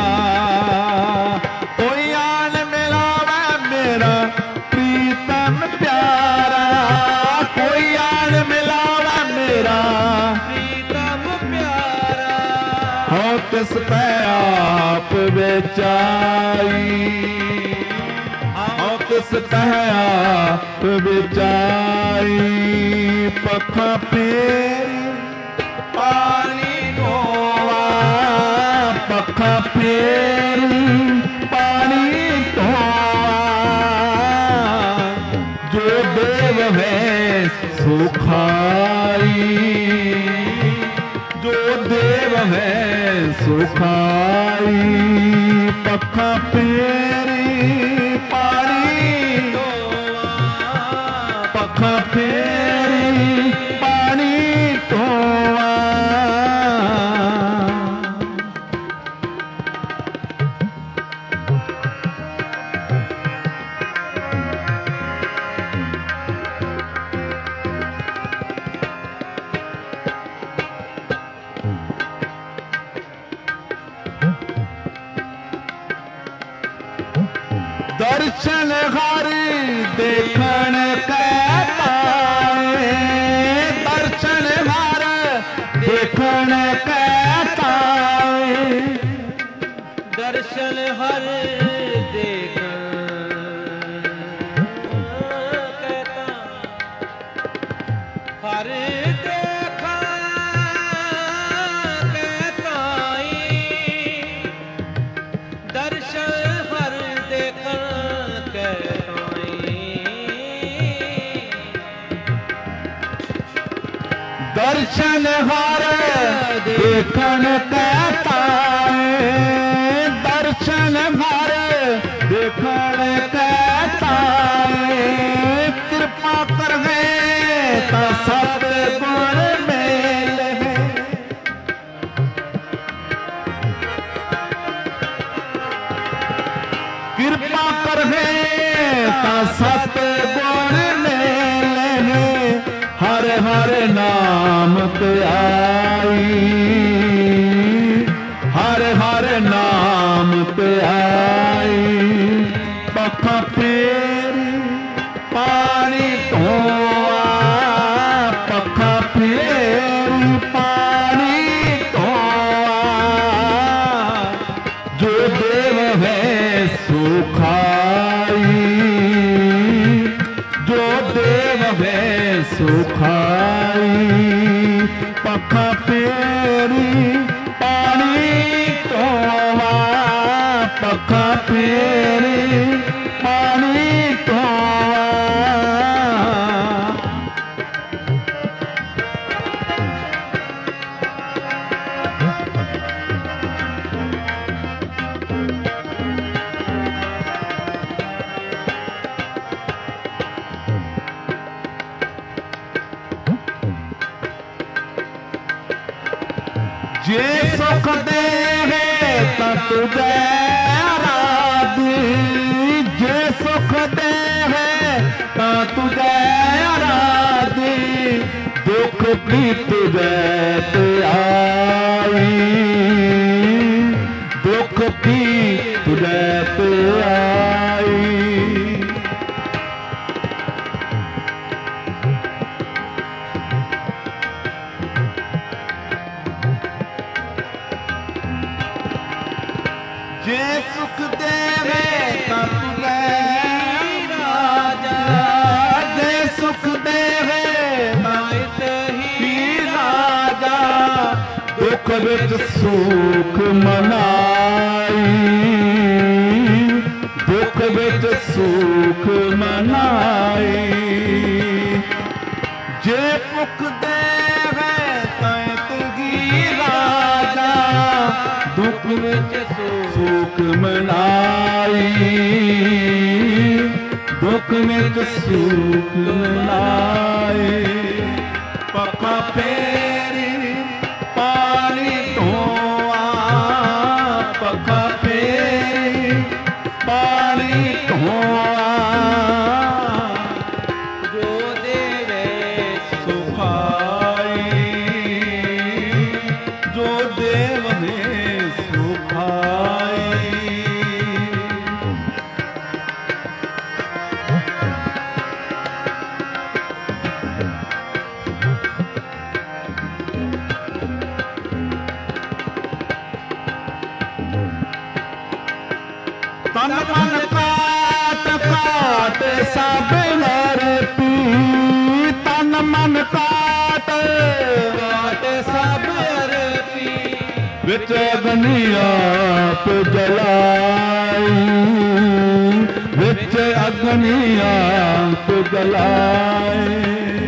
कोई आन मिलावे मेरा प्रीतम प्यारा, कोई आन मिलावे मेरा प्रीतम प्यारा, हो तिस पे आप बेचाई, तिस तह आप बेचाई, पक्खा फेरी पानी धोवा, पक्खा फेरी पानी धोवा, जो देव है सो खाई, जो देव है सो खाई, पक्खा फेरी पानी धोवा, पक्खा फेरी पानी धोवा। दर्शन हर देखण कहता है, दर्शन हर देखण कहता है, दर्शन हर देखण कहता, हर देखा के ताई दर्शन हर देखा के ताई दर्शन हर देखन कहता है दर्शन हर देखन कहता है कृपा कर गए तो सब गुण मेल है कृपा कर गए तो सब गुण मेल है हर हर नाम पे आई हर हर नाम पे आई पखा फेरी पानी धोआ पखा फेरी पानी धोआ जो देव है सुखाई जो देव है सुखाई पखा फेरी पानी धोआ पखा फेरी पानी धोआ जे सुख दे है तुझे आराधी जे सुख दे है तुझे आराधी दुख भी तुझे ते आई दुख भी तुझे ते आई जे सुख देवे तब राजा जे सुख देवे तब ही राजा दुख विच सुख मनाई दुख विच सुख मनाई जे सुख देवे तब ही राजा दुख विच सुख मनाई दुख में तो सुख मनाई पखा फेरी पानी धोआ पखा फेरी पानी धोआ जो देवे सुखाई जो देव में सुखाई तन मन काट काट सब नर पी तन मन काट काट सब अरपी विच अग्नि आप जलाई विच अग्नि आप जलाई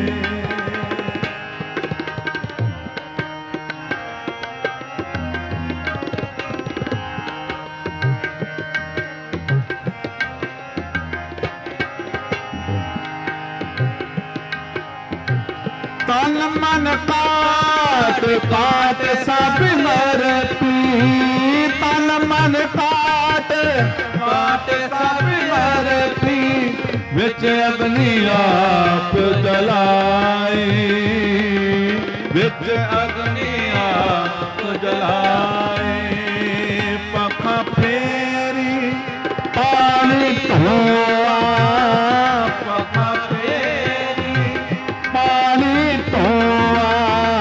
तन मन काट काट सब नर पी तन मन काट काट सब नर पी विच अग्नि आप जलाई विच अग्नि आप जलाई पखा फेरी पानी धोआ पखा फेरी पानी धोआ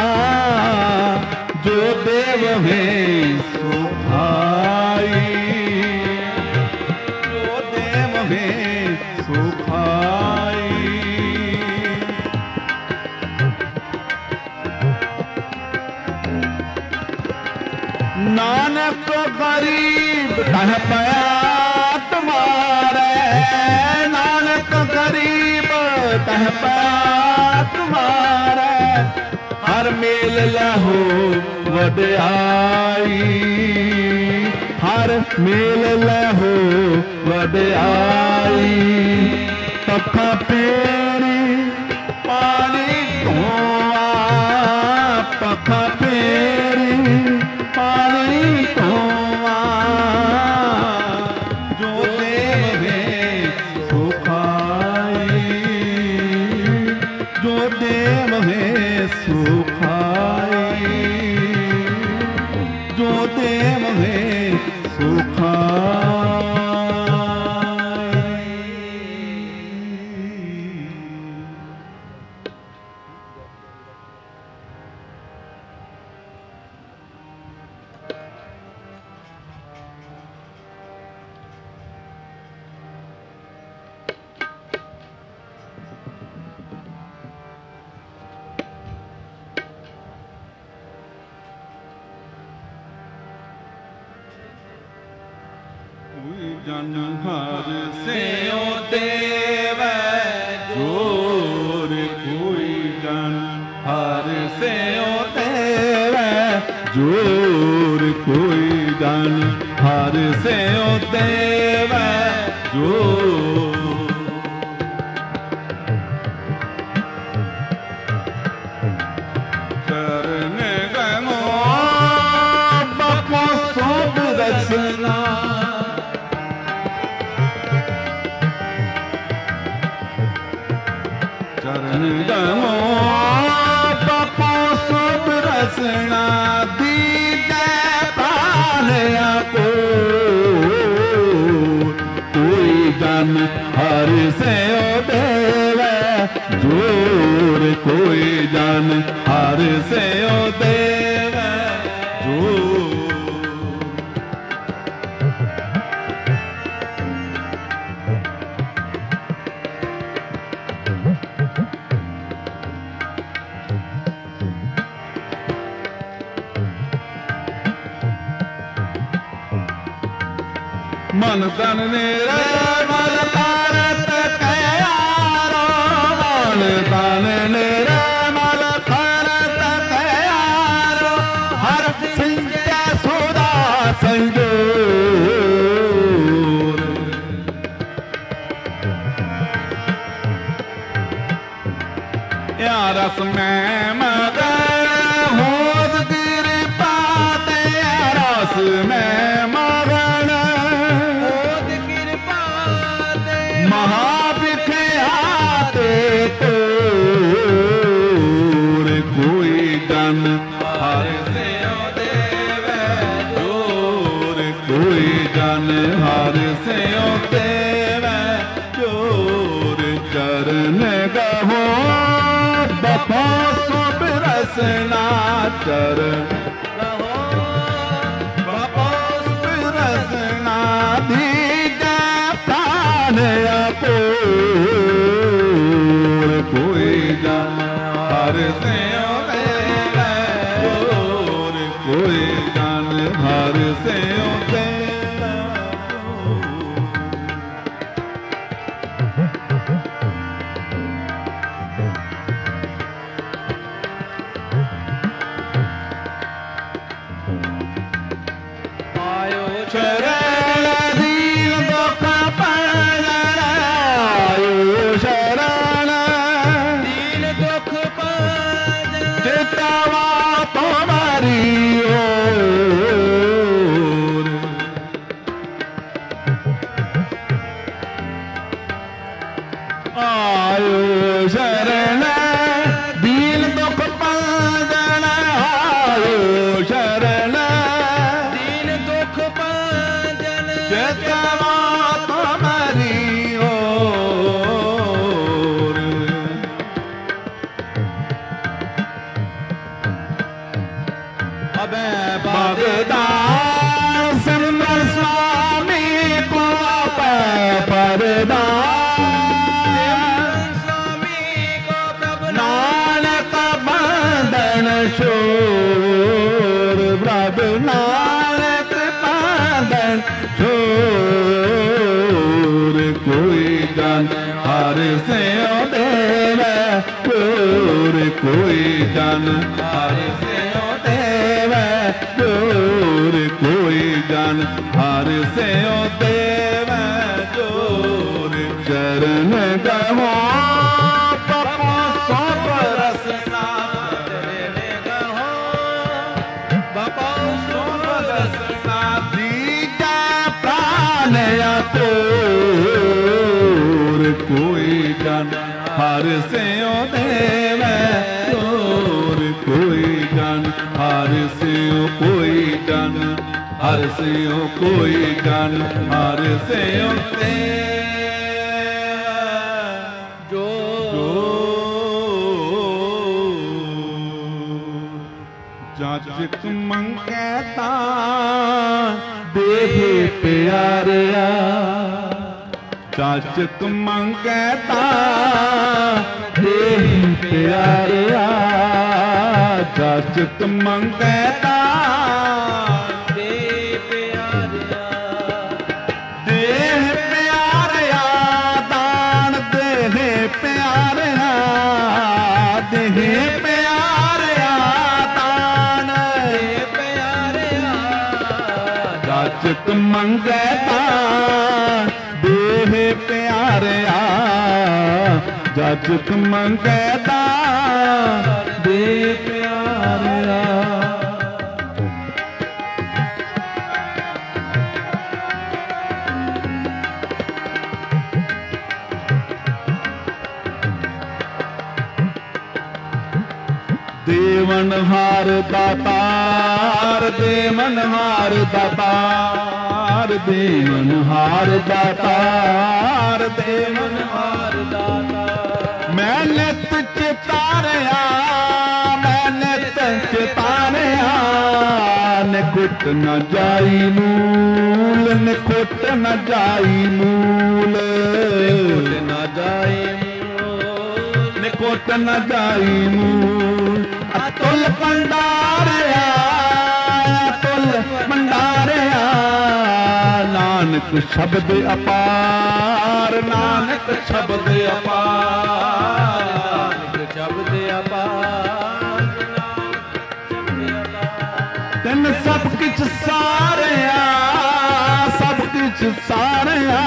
जो देव में सुखाई जो देव में सुखाई ਨਾਨਕ ਗਰੀਬ ਤਨ ਪਿਆ ਤੁਮਾਰੇ, ਨਾਨਕ ਗਰੀਬ ਤਨ ਪਿਆ ਤੁਮਾਰੇ, ਹਰ ਮੇਲ ਲਹੋ ਵਡਿਆਈ, ਹਰ ਮੇਲ ਲਹੋ ਵਡਿਆਈ। ਪੱਖਾ ਫੇਰੀ ਪਾਣੀ ਧੋਆ, ਪੱਖਾ ਫੇਰੀ ਪਾਣੀ ਧੋਆ, ਜੋ ਦੇਵ ਸੋ ਖਾਈ, ਜੋ ਦੇਵ ਸੋ ਖਾਈ, ਜੋ ਦੇਵ ਸੋ ਖਾਈ। ਜਨ ਹਰ ਸਿਉ ਦੇਵੈ, ਜੋਰ ਕੋਈ ਜਨ ਹਰ ਸਿਉ ਦੇਵੈ, ਜੋਰ ਕੋਈ ਜਨ ਹਰ ਸਿਉ ਦੇਵੈ, ਜੋਰ। ਚਰਨ ਗਮੋ ਬਾਪੋ ਸੋਭ ਰਸਨਾ, ਚਰਨ ਗਮੋ ਬਾਪੋ ਸੋਭ ਰਸਨਾ, ਦੀਜੈ ਪਾਲਿਆ ਕੋ ਕੋਈ ਜਨ ਹਰ ਸਿਉ ਦੇਵੈ, ਜੋਰ ਕੋਈ ਜਨ ਹਰ ਸਿਉ ਦੇਵੈ, ਜੋਰ। ਮਨ ਤਨ ਨੇਰੇ ਮਨ ਤਾਰਤ ਕਹਿਆਰੋ, ਮਨ ਤਨ ਨੇਰੇ ਮਨ ਤਾਰਤ ਕਹਿਆਰੋ, ਹਰ ਸਿੰਜੈ ਸੋਦਾ ਸੰਜੋਰ। ਯਾ ਰਸ ਮੈਂ ਮਗਨ ਹੋਦ ਕਿਰਪਾ ਤੇ, ਰਸ ਮੈਂ ਮਗਨ ਮਹਾਵਿਖਿਆਤ ਤੋਰ, ਕੋਈ ਜਨ ਹਰ ਸਿਉ ਦੇਵੈ, ਜੋਰ ਕੋਈ ਜਨ ਹਰ ਸਿਉ ਦੇਵੈ, ਜੋਰ। ਚਰਨ ਗਹੋ ਬਾਪੋ ਸੋਭ ਰਸਨਾ, ਚਰਨ ਗਹੋ ਬਾਪੋ ਸੋਭ ਰਸਨਾ, ਦੀਜੈ ਪਾਲਿਆ ਕੋ ਕੋਈ ਜਨ ਹਰ ਸਿਉ ਦੇਵੈ, ਜੋਰ ਕੋਈ ਜਨ ਹਰ ਸਿਉ ਦੇਵੈ, ਆਇਓ ਚਰਨ ਦੀਨ ਦੁਖ ਭੰਜਨ, ਆਇਓ ਸ਼ਰਨ ਦੀਨ ਦੁਖ ਭੰਜਨ, ਚਿਤਵਾ ਤੁਮਾਰੀ ਓਰ। ਆਇਓ ਸ਼ਰਨ ਦੀਨ ਦੁਖ ਭੰਜਨ, ਆਇਓ ਸ਼ਰਨ ਦੀਨ ਦੁਖ ਭੰਜਨ, ਚਿਤਵਾ ਤੁਮਾਰੀ ਓਰ। ਅਬੈ ਬਗਦਾਨ ਸਿਮਰ ਸੁਆਮੀ ਕੋ ਆਪੈ ਪਰਦਾਨ, ਸੁਆਮੀ ਕੋ ਪ੍ਰਭ ਨਾਨਕ ਬੰਧਨ ਛੋੜ, ਪ੍ਰਭ ਨਾਨਕ ਕੋਈ ਜਨ ਹਰ ਸਿਓ ਦੇਵੈ ਜੋਰ ਕੋਈ ਜਨ ਹਰ ਸਿਓ ਦੇਵੈ ਜੋਰ ਚਰਨ ਗਵਾ ਪਪਾ ਸੋਪ ਰਸਨਾ ਚਰਨੇ ਗਹੋ ਬਾਪਾ ਸੋਭ ਰਸਨਾ ਦੀਜਾ ਪ੍ਰਾਨ ਅਤੁਰ ਕੋਈ ਜਨ ਹਰ ਸਿਓ ਦੇਵੈ ਜੋਰ ਕੋਈ ਜਨ ਹਰ ਸਿਓ ਕੋਈ ਜਨ ਹਰ ਸਿਓ ਕੋਈ ਜਨ ਹਰ ਸਿਓ ਦੇਵੈ ਜੋ ਜਾਚਕ ਮੰਗੈ ਤਾਂ ਦੇਹ ਪਿਆਰਿਆ ਜਾਚਕ ਮੰਗੈ ਤਾਂ ਦੇਹ ਪਿਆਰਿਆ ਜਾਚਕ ਮੰਗੈ ਤਾਂ ਦੇ ਪਿਆਰਿਆ ਦੇਹ ਪਿਆਰਿਆ ਦਾਨ ਦੇਹ ਪਿਆਰਿਆ ਦੇਹ ਪਿਆਰਿਆ ਦਾਨ ਦੇ ਪਿਆਰਿਆ ਜਾਚਕ ਮੰਗੈ ਤਾਂ ਦੇਹ ਪਿਆਰਿਆ ਜਾਚਕ ਮੰਗੈ ਤਾਂ ਦੇਹ ਪਿਆਰਿਆ ਦੇਵਨਹਾਰ ਦਾਤਾਰ ਦੇਵਨਹਾਰ ਦਾਤਾਰ ਦੇਵਨਹਾਰ ਦਾਤਾਰ ਦੇਵਨਹਾਰ ਦਾਤਾ ਮੈਂ ਨਿਤ ਚਿਤਾਰਿਆ ਮੈਂ ਨਿਤ ਚਿਤਾਰਿਆ ਨਿਕਟ ਨ ਜਾਈ ਮੂਲ ਨਿਕਟ ਨ ਜਾਈ ਮੂਲ ਨਾ ਜਾਏ ਮੂਲ ਨਿਕਟ ਨ ਜਾਈ ਮੂਲ ਅਤੁਲ ਭੰਡਾਰਿਆ ਅਤੁਲ ਭੰਡਾਰਿਆ ਨਾਨਕ ਸ਼ਬਦ ਅਪਾਰ ਨਾਨਕ ਸ਼ਬਦ ਅਪਾਰ ਨਾਨਕ ਸ਼ਬਦ ਅਪਾਰ ਨਾਨਕ ਸ਼ਬਦ ਅਪਾਰ ਤੈਨ ਸਭ ਕਿਛ ਸਾਰਿਆ ਸਭ ਕਿਛ ਸਾਰਿਆ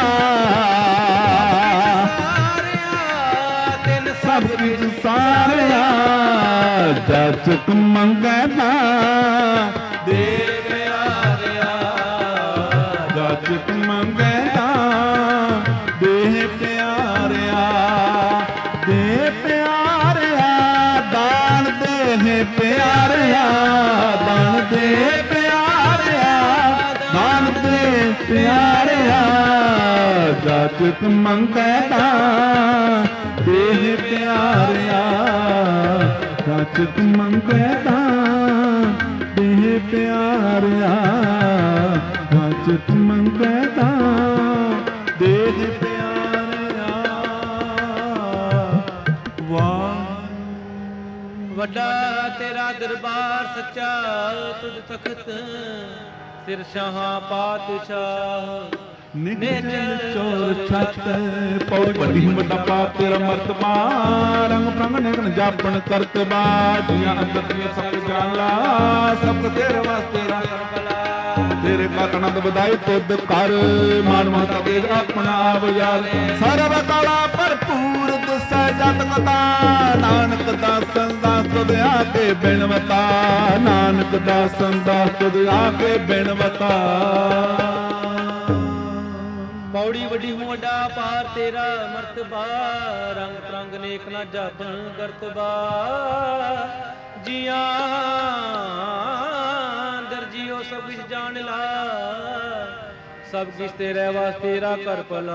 ਸਾਰਿਆ ਤਿਨ ਸਭ ਕਿਛ ਸਾਰਿਆ ਜਾਚਕ ਮੰਗੈ ਤਾਂ ਦੇ ਪਿਆਰਿਆ ਜਾਚਕ ਮੰਗੈ ਤਾਂ ਦੇਹ ਪਿਆਰਿਆ ਦੇਹ ਪਿਆਰਿਆ ਦਾਨ ਦੇਹ ਪਿਆਰਿਆ ਦਾਨ ਦੇ ਪਿਆਰਿਆ ਦਾਨ ਦੇ ਪਿਆਰਿਆ ਜਾਚਕ ਮੰਗੈ ਤਾਂ ਦੇਹ ਪਿਆਰਿਆ ਜਾਚਕ ਮੰਗੈ ਤਾਂ ਦੇਹ ਪਿਆਰਿਆ ਜਾਚਕ ਮੰਗੈ ਤਾਂ ਦੇਹ ਪਿਆਰਿਆ ਵਾਹ ਵੱਡਾ ਤੇਰਾ ਦਰਬਾਰ ਸੱਚਾ ਤੁਝ ਤਖਤ ਸਿਰ ਸ਼ਾਹਾਂ ਪਾਤਸ਼ਾਹ ਨਿਕਲ ਚੋਰ ਛੱਤ ਪੌੜੀ ਵੱਡੀ ਵੱਡਾ ਪਾਪ ਤੇਰਾ ਮਰਤਬਾ ਰੰਗ ਪ੍ਰੰਗ ਨਿਕਣ ਜਾਪਣ ਕਰਤਬਾ ਜੀਆਂ ਅੰਦਰ ਦੀਆਂ ਸਭ ਜਾਣਲਾ ਸਭ ਤੇਰੇ ਵਾਸਤੇ ਰੰਗ ਤੇਰੇ ਕਾ ਆਨੰਦ ਵਧਾਈ ਤੁਧ ਕਰ ਮਾਨ ਮਹਤਾ ਦੇ ਆਪਣਾ ਆਵਿਆਲ ਸਰਬ ਕਲਾ ਭਰਪੂਰ ਦਿਸੈ ਜਤ ਕਤਾ ਨਾਨਕ ਦਾਸਨ ਦਾਸ ਤੁਧ ਆ ਕੇ ਬਿਨਵਤਾ ਨਾਨਕ ਦਾਸਨ ਦਾਸ ਤੁਧ ਆ ਕੇ ਬਿਨਵਤਾ ਪੌੜੀ ਵੱਡੀ ਹੂੰ ਵੱਡਾ ਪਾਰ ਤੇਰਾ ਮਰਤਬਾ ਰੰਗ ਤਰੰਗ ਨੇਕ ਨਾ ਜਾਪਣ ਕਰਤਬਾ ਜੀਆਂ ਦਰਜੀਓ ਸਭ ਕੁਛ ਜਾਣ ਲਾ ਸਭ ਕੁਛ ਤੇਰੇ ਵਾਸਤੇ ਰਾ ਕਰ ਭਲਾ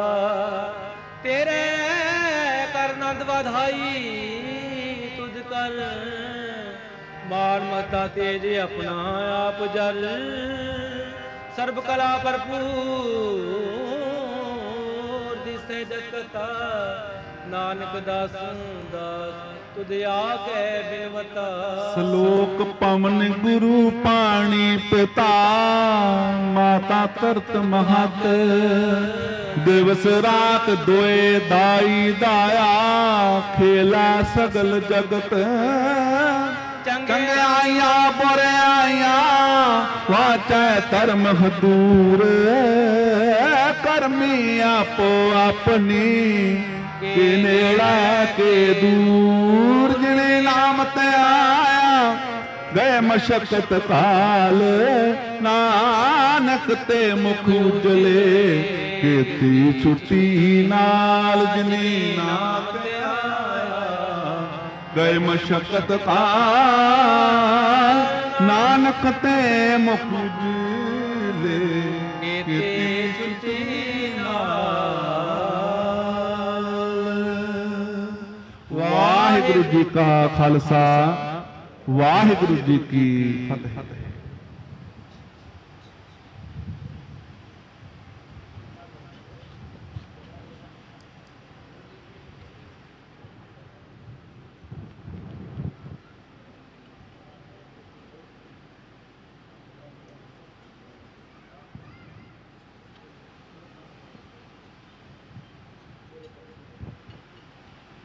ਤੇਰੇ ਕਰ ਨੰਦ ਵਧਾਈ ਤੁਧ ਕਰ ਮਾਨ ਮਤਾ ਤੇਜ ਆਪਣਾ ਆਪ ਜਲ ਸਰਬ ਕਲਾ ਭਰਪੂਰ ਦਿਸੈ ਜਗਤਾ ਨਾਨਕ ਦਾਸ ਦਾਸ ਤੁਧ ਆ ਕੇ ਬਿਨਵਤਾ ਸ਼ਲੋਕ ਪਵਨ ਗੁਰੂ ਪਾਣੀ ਪਿਤਾ ਮਾਤਾ ਧਰਤ ਮਹਤ ਦਿਵਸ ਰਾਤ ਦੋਏ ਦਾਈ ਦਾਇਆ ਖੇਲਾ ਸਗਲ ਜਗਤ ਚੰਗਿਆਈਆਂ ਬੁਰਿਆਈਆਂ ਵਾਚੈ ਧਰਮ ਹਦੂਰ ਕਰਮੀ ਆਪੋ ਆਪਣੀ ਕਿ ਨੇੜਾ ਕੇ ਦੂਰ ਜਿਨੇ ਨਾਮ ਤੇ ਆਇਆ ਗਏ ਮਸ਼ਕਤ ਕਾਲ ਨਾਨਕ ਤੇ ਮੁਖ ਉਜਲੇ ਕੀਤੀ ਛੁੱਟੀ ਨਾਲ ਜਿਨੀ ਨਾਮ ਤੇ ਆਇਆ ਗਏ ਮਸ਼ਕਤ ਕਾਲ ਨਾਨਕ ਤੇ ਮੁਖ ਉਜਲੇ ਕੀਤੀ ਛੁੱਟੀ ਨਾਲ। ਵਾਹਿਗੁਰੂ ਜੀ ਕਾ ਖਾਲਸਾ ਵਾਹਿਗੁਰੂ ਜੀ ਕੀ ਫਤਿਹ।